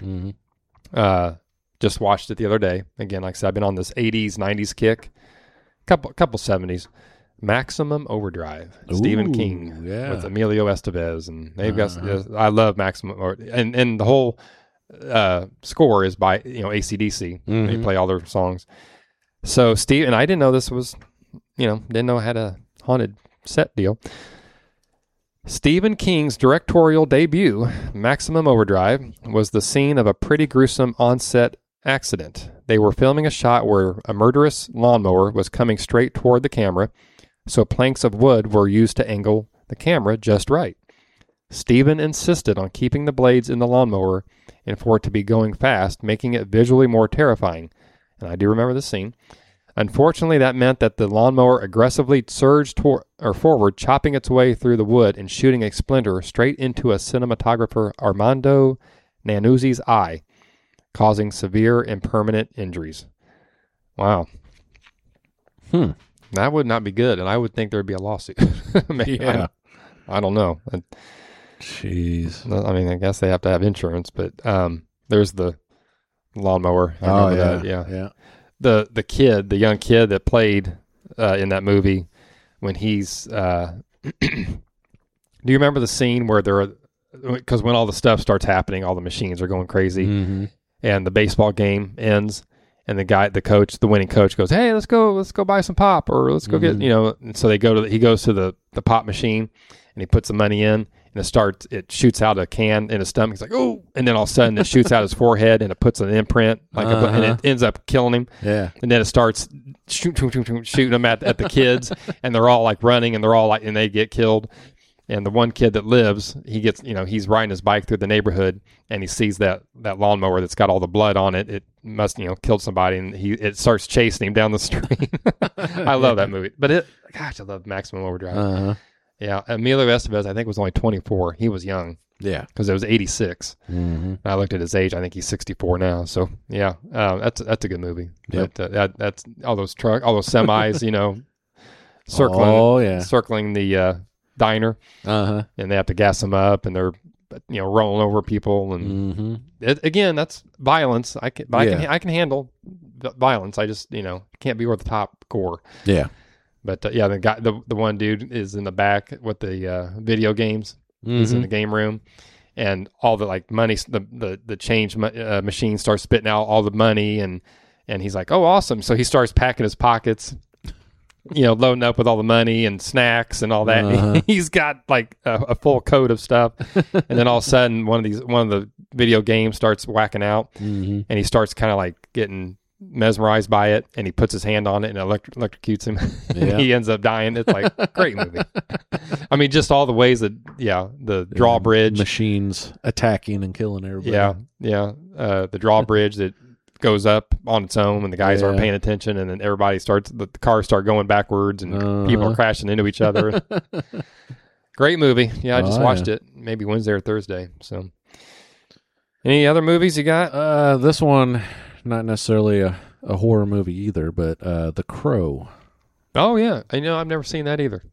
Just watched it the other day. Again, like I said, I've been on this 80s, 90s kick. Couple 70s. Maximum Overdrive. Stephen King with Emilio Estevez. And they've got, I love Maximum. And the whole score is by, AC/DC. They play all their songs. So Steve, and I didn't know this was, didn't know I had a haunted set deal. Stephen King's directorial debut, Maximum Overdrive, was the scene of a pretty gruesome on-set accident. They were filming a shot where a murderous lawnmower was coming straight toward the camera, so planks of wood were used to angle the camera just right. Stephen insisted on keeping the blades in the lawnmower and for it to be going fast, making it visually more terrifying. And I do remember this scene. Unfortunately, that meant that the lawnmower aggressively surged forward, chopping its way through the wood and shooting a splinter straight into a cinematographer Armando Iannucci's eye, causing severe and permanent injuries. Wow. That would not be good, and I would think there would be a lawsuit. I don't know. Jeez. I mean, I guess they have to have insurance, but there's the lawnmower. I remember that. Yeah. The young kid that played in that movie when he's do you remember the scene where because when all the stuff starts happening, all the machines are going crazy and the baseball game ends and the winning coach goes, hey, let's go buy some pop or let's go get, and so he goes to the pop machine and he puts the money in. And it shoots out a can in his stomach. He's like, oh, and then all of a sudden it shoots out his forehead and it puts an imprint, and it ends up killing him. Yeah. And then it starts shooting them at the kids, and they're all like running, and they're all like, and they get killed. And the one kid that lives, he gets, he's riding his bike through the neighborhood, and he sees that lawnmower that's got all the blood on it. It must, killed somebody, and it starts chasing him down the street. I love that movie. But I love Maximum Overdrive. Uh-huh. Yeah, Emilio Estevez, I think, was only 24. He was young. Yeah, because it was 86. Mm-hmm. I looked at his age. I think he's 64 now. So yeah, that's a good movie. Yep. But, that's all those semis, circling the diner, and they have to gas them up, and they're rolling over people, and again, that's violence. I can handle violence. I just can't be over the top gore. Yeah, but the guy, the one dude is in the back with the video games. He's in the game room, and all the money, the change machine starts spitting out all the money, and he's like, oh, awesome. So he starts packing his pockets, loading up with all the money and snacks and all that. He's got a full coat of stuff, and then all of a sudden one of the video games starts whacking out, and he starts kind of getting mesmerized by it, and he puts his hand on it and electrocutes him. Yeah. He ends up dying. It's great movie. I mean, just all the ways that the drawbridge machines attacking and killing everybody. The drawbridge that goes up on its own when the guys aren't paying attention, and then everybody the cars start going backwards, and people are crashing into each other. Great movie. I just watched it maybe Wednesday or Thursday. So any other movies you got? This one, not necessarily a horror movie either, but The Crow. Oh yeah, I know. I've never seen that either.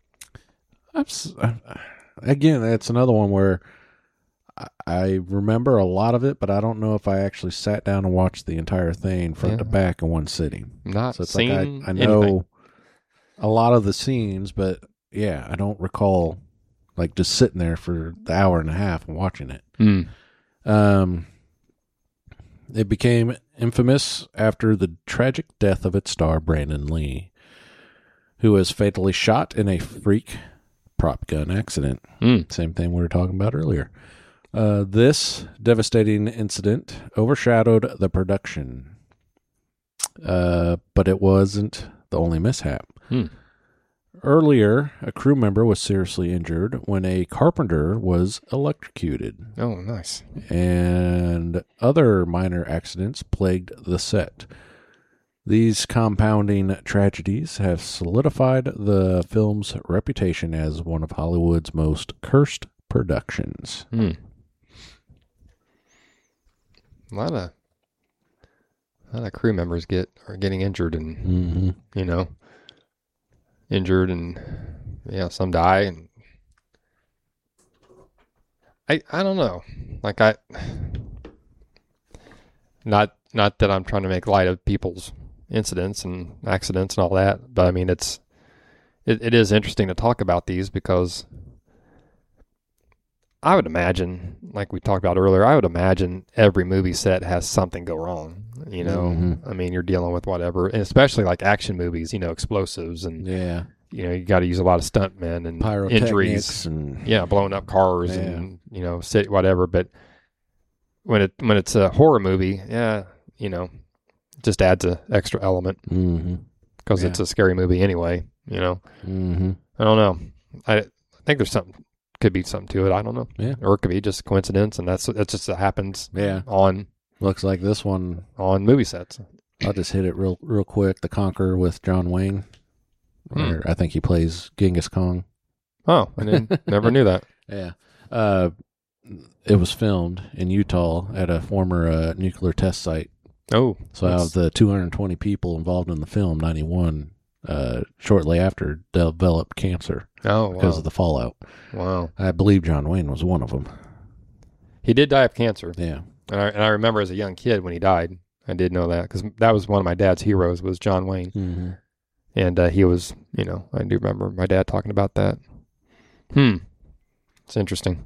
Again, that's another one where I remember a lot of it, but I don't know if I actually sat down and watched the entire thing front to back in one sitting. Not so it's seen I know anything. A lot of the scenes, but I don't recall just sitting there for the hour and a half and watching it. It became infamous after the tragic death of its star, Brandon Lee, who was fatally shot in a freak prop gun accident. Same thing we were talking about earlier. This devastating incident overshadowed the production, but it wasn't the only mishap. Earlier, a crew member was seriously injured when a carpenter was electrocuted. Oh, nice. And other minor accidents plagued the set. These compounding tragedies have solidified the film's reputation as one of Hollywood's most cursed productions. A lot of crew members are getting injured, and injured, and some die, and I don't know. Not that I'm trying to make light of people's incidents and accidents and all that, but I mean it is interesting to talk about these, because I would imagine, like we talked about earlier, I would imagine every movie set has something go wrong. I mean, you're dealing with whatever, and especially action movies, explosives, and you got to use a lot of stuntmen and injuries, and blowing up cars, and whatever. But when it's a horror movie, it just adds an extra element, because it's a scary movie anyway. I don't know. I think there's could be something to it. I don't know. Yeah. Or it could be just coincidence, and that's just what happens. Yeah. On looks like this one on movie sets. I'll just hit it real quick. The Conqueror with John Wayne. Where I think he plays Genghis Khan. Oh, I never knew that. Yeah. It was filmed in Utah at a former nuclear test site. Oh. So out of the 220 people involved in the film, 91 shortly after developed cancer. Oh, because of the fallout. Wow. I believe John Wayne was one of them. He did die of cancer. Yeah. And I remember as a young kid when he died. I did know that, because that was one of my dad's heroes, was John Wayne. Mm-hmm. And he was, I do remember my dad talking about that. It's interesting.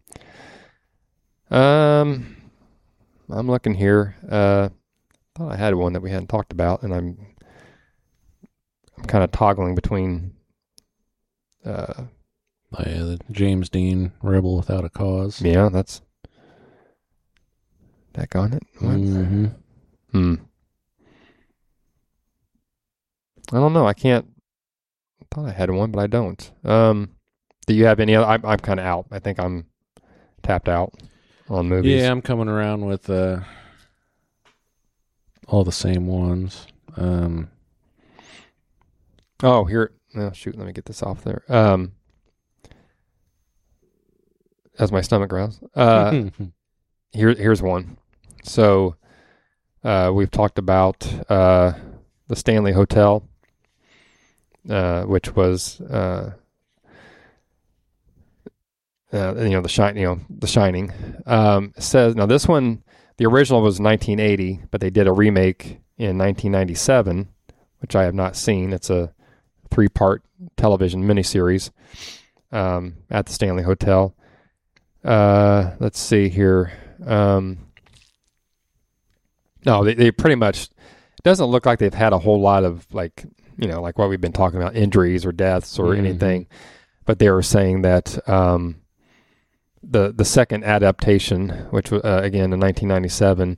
I'm looking here. I thought I had one that we hadn't talked about, and I'm kind of toggling between the James Dean Rebel Without a Cause. Yeah, that's back on it. I don't know. I thought I had one, but I don't. Do you have any other? I'm kind of out. I think I'm tapped out on movies. Yeah, I'm coming around with all the same ones. Oh, here. Oh, shoot. Let me get this off there. As my stomach growls. Here's one. So, we've talked about the Stanley Hotel, which was the Shining. Says now this one, the original was 1980, but they did a remake in 1997, which I have not seen. It's a 3-part television miniseries at the Stanley Hotel. Let's see here. No, they pretty much, it doesn't look like they've had a whole lot of like what we've been talking about, injuries or deaths or anything. But they were saying that the second adaptation, which was again in 1997,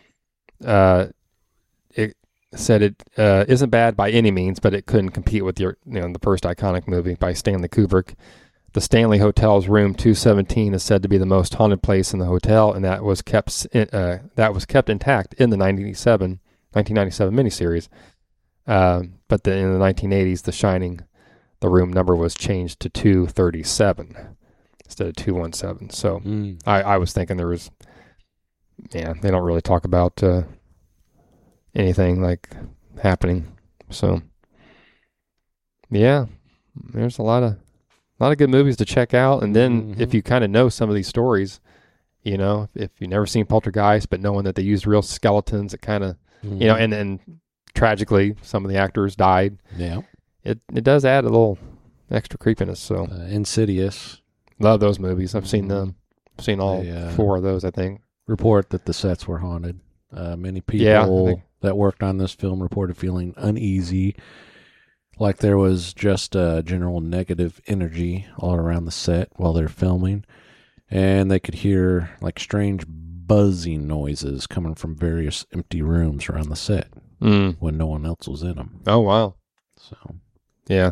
it said it isn't bad by any means, but it couldn't compete with the first iconic movie by Stanley Kubrick. The Stanley Hotel's room 217 is said to be the most haunted place in the hotel, and that was kept intact in the 1997 miniseries. But in the 1980s, The Shining, the room number was changed to 237 instead of 217. So I was thinking there was, they don't really talk about anything like happening. So yeah, there's a lot of good movies to check out. And then if you kind of know some of these stories, if you've never seen Poltergeist, but knowing that they used real skeletons, it kind of, and tragically some of the actors died. Yeah. It does add a little extra creepiness. So Insidious. Love those movies. I've seen them. I've seen all 4 of those, I think. Report that the sets were haunted. Many people that worked on this film reported feeling uneasy, like there was just general negative energy all around the set while they're filming, and they could hear like strange buzzing noises coming from various empty rooms around the set when no one else was in them. Oh, wow. So, yeah.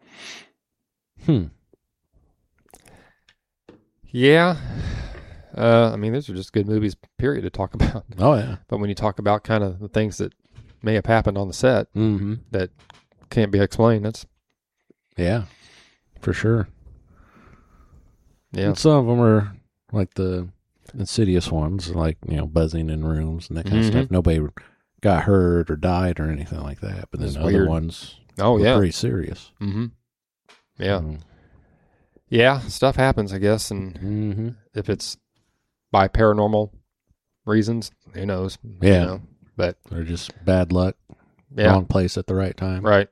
Yeah. I mean, those are just good movies, period, to talk about. Oh, yeah. But when you talk about kind of the things that may have happened on the set that can't be explained, that's... Yeah, for sure. Yeah. And some of them are like the Insidious ones, like, buzzing in rooms and that kind of stuff. Nobody got hurt or died or anything like that. But then That's other weird. ones were pretty serious. Yeah. Yeah, stuff happens, I guess. And if it's by paranormal reasons, who knows? Yeah. But or just bad luck. Yeah. Wrong place at the right time. Right.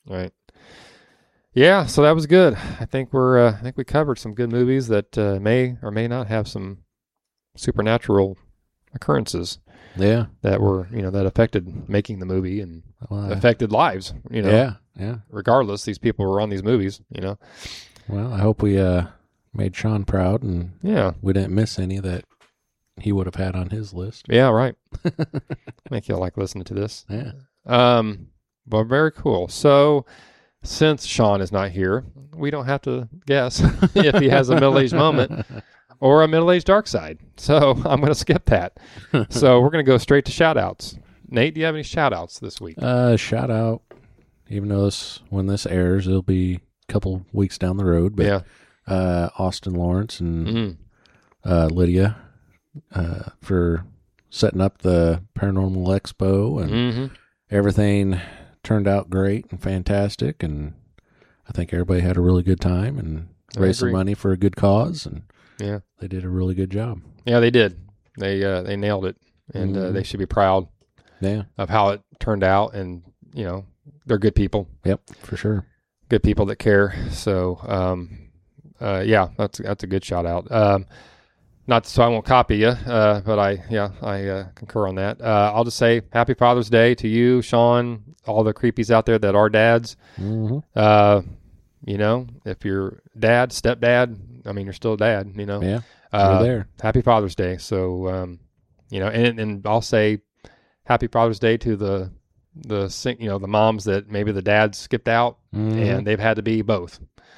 Yeah, so that was good. I think we covered some good movies that may or may not have some supernatural occurrences. Yeah. That were, that affected making the movie and affected lives, Yeah. Regardless, these people were on these movies, Well, I hope we made Sean proud and we didn't miss any that he would have had on his list. Yeah, right. Make you like listening to this. Yeah. Well, very cool. So, since Sean is not here, we don't have to guess if he has a middle-aged moment or a middle-aged dark side. So, I'm going to skip that. So, we're going to go straight to shout-outs. Nate, do you have any shout-outs this week? Shout out, even though when this airs, it'll be a couple weeks down the road. But Austin Lawrence and Lydia for setting up the Paranormal Expo, and everything turned out great and fantastic, and I think everybody had a really good time and raised some money for a good cause, and they did a really good job. Yeah, they did. They nailed it, and they should be proud of how it turned out, and they're good people. Yep, for sure. Good people that care. So that's a good shout out. Not so I won't copy you, but I concur on that. I'll just say Happy Father's Day to you, Sean, all the creepies out there that are dads. If you're dad, stepdad, I mean, you're still a dad, Yeah, you're there. Happy Father's Day. So, and I'll say Happy Father's Day to the moms that maybe the dads skipped out and they've had to be both. Yeah.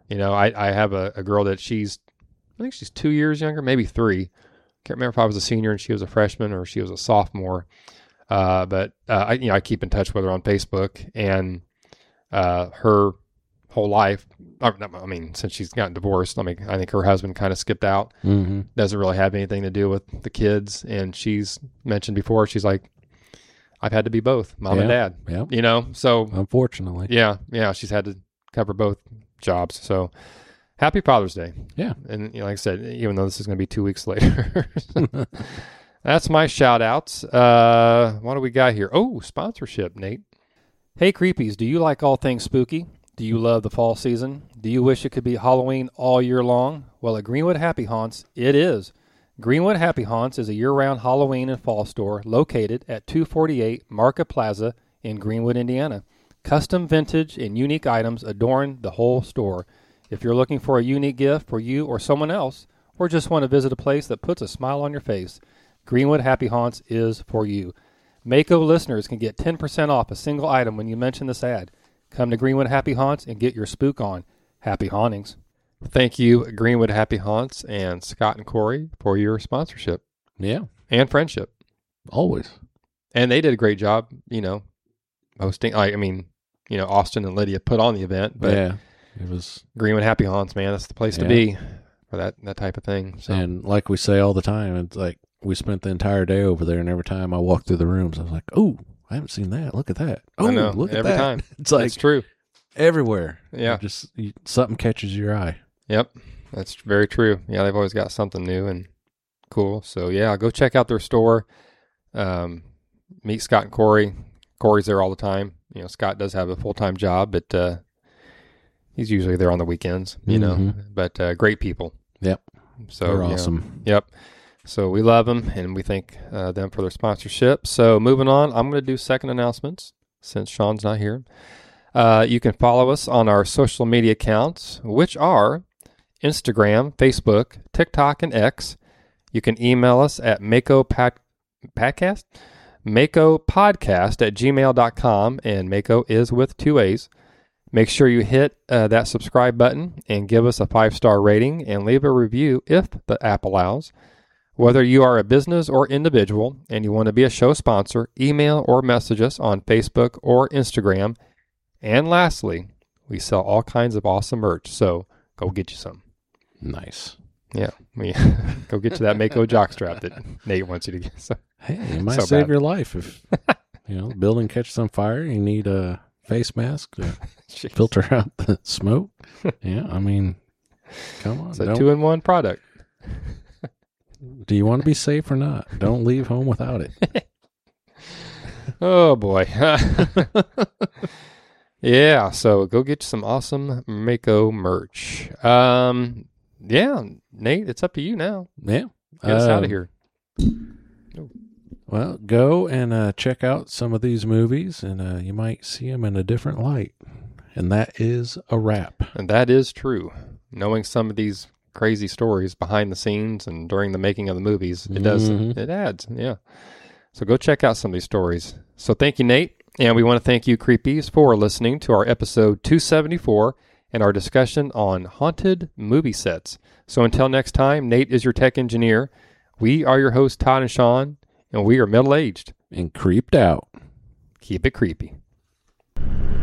You know, I have a girl that I think she's 2 years younger, maybe 3. Can't remember if I was a senior and she was a freshman or she was a sophomore. But I keep in touch with her on Facebook, and her whole life. I mean, since she's gotten divorced, I think her husband kind of skipped out. Mm-hmm. Doesn't really have anything to do with the kids. And she's mentioned before, she's like, I've had to be both mom and dad. Yeah. You know, so unfortunately, yeah, she's had to cover both jobs. So happy Father's Day. Yeah, and like I said, even though this is going to be 2 weeks later. That's my shout outs. What do we got here? Oh, sponsorship, Nate. Hey, creepies, do you like all things spooky? Do you love the fall season? Do you wish it could be Halloween all year long? Well, at Greenwood Happy Haunts, it is. Greenwood Happy Haunts is a year-round Halloween and fall store located at 248 Market Plaza in Greenwood, Indiana. Custom vintage and unique items adorn the whole store. If you're looking for a unique gift for you or someone else, or just want to visit a place that puts a smile on your face, Greenwood Happy Haunts is for you. Mako listeners can get 10% off a single item when you mention this ad. Come to Greenwood Happy Haunts and get your spook on. Happy hauntings. Thank you, Greenwood Happy Haunts and Scott and Corey, for your sponsorship. Yeah. And friendship. Always. And they did a great job, hosting. Austin and Lydia put on the event. But yeah. It was Greenwood Happy Haunts, man. That's the place to be for that type of thing. So. And like we say all the time, it's like we spent the entire day over there, and every time I walked through the rooms, I was like, oh, I haven't seen that. Look at that. Oh, look at every that. Time. It's like it's true. Everywhere. Yeah. Something catches your eye. Yep. That's very true. Yeah, they've always got something new and cool. So, yeah, go check out their store. Meet Scott and Corey. Corey's there all the time. Scott does have a full-time job, but he's usually there on the weekends, But great people. Yep. So they're awesome. Yep. So we love them, and we thank them for their sponsorship. So moving on, I'm going to do second announcements since Sean's not here. You can follow us on our social media accounts, which are Instagram, Facebook, TikTok, and X. You can email us at makopodcast at gmail.com, and Mako is with 2 A's. Make sure you hit that subscribe button and give us a 5-star rating and leave a review if the app allows. Whether you are a business or individual and you want to be a show sponsor, email or message us on Facebook or Instagram. And lastly, we sell all kinds of awesome merch, so go get you some. Nice. Yeah, go get you that Mako jockstrap that Nate wants you to get. So, hey, it might save your life if the building catches on fire. You need a face mask to filter out the smoke. Yeah, I mean, come on. It's a 2-in-1 product. Do you want to be safe or not? Don't leave home without it. Oh, boy. Yeah, so go get some awesome Mako merch. Yeah, Nate, it's up to you now. Yeah. Get us out of here. Well, go and check out some of these movies, and you might see them in a different light. And that is a wrap. And that is true. Knowing some of these crazy stories behind the scenes and during the making of the movies, it adds, yeah. So go check out some of these stories. So thank you, Nate. And we want to thank you, Creepies, for listening to our episode 274 and our discussion on haunted movie sets. So until next time, Nate is your tech engineer. We are your hosts, Todd and Sean, and we are middle-aged. And creeped out. Keep it creepy.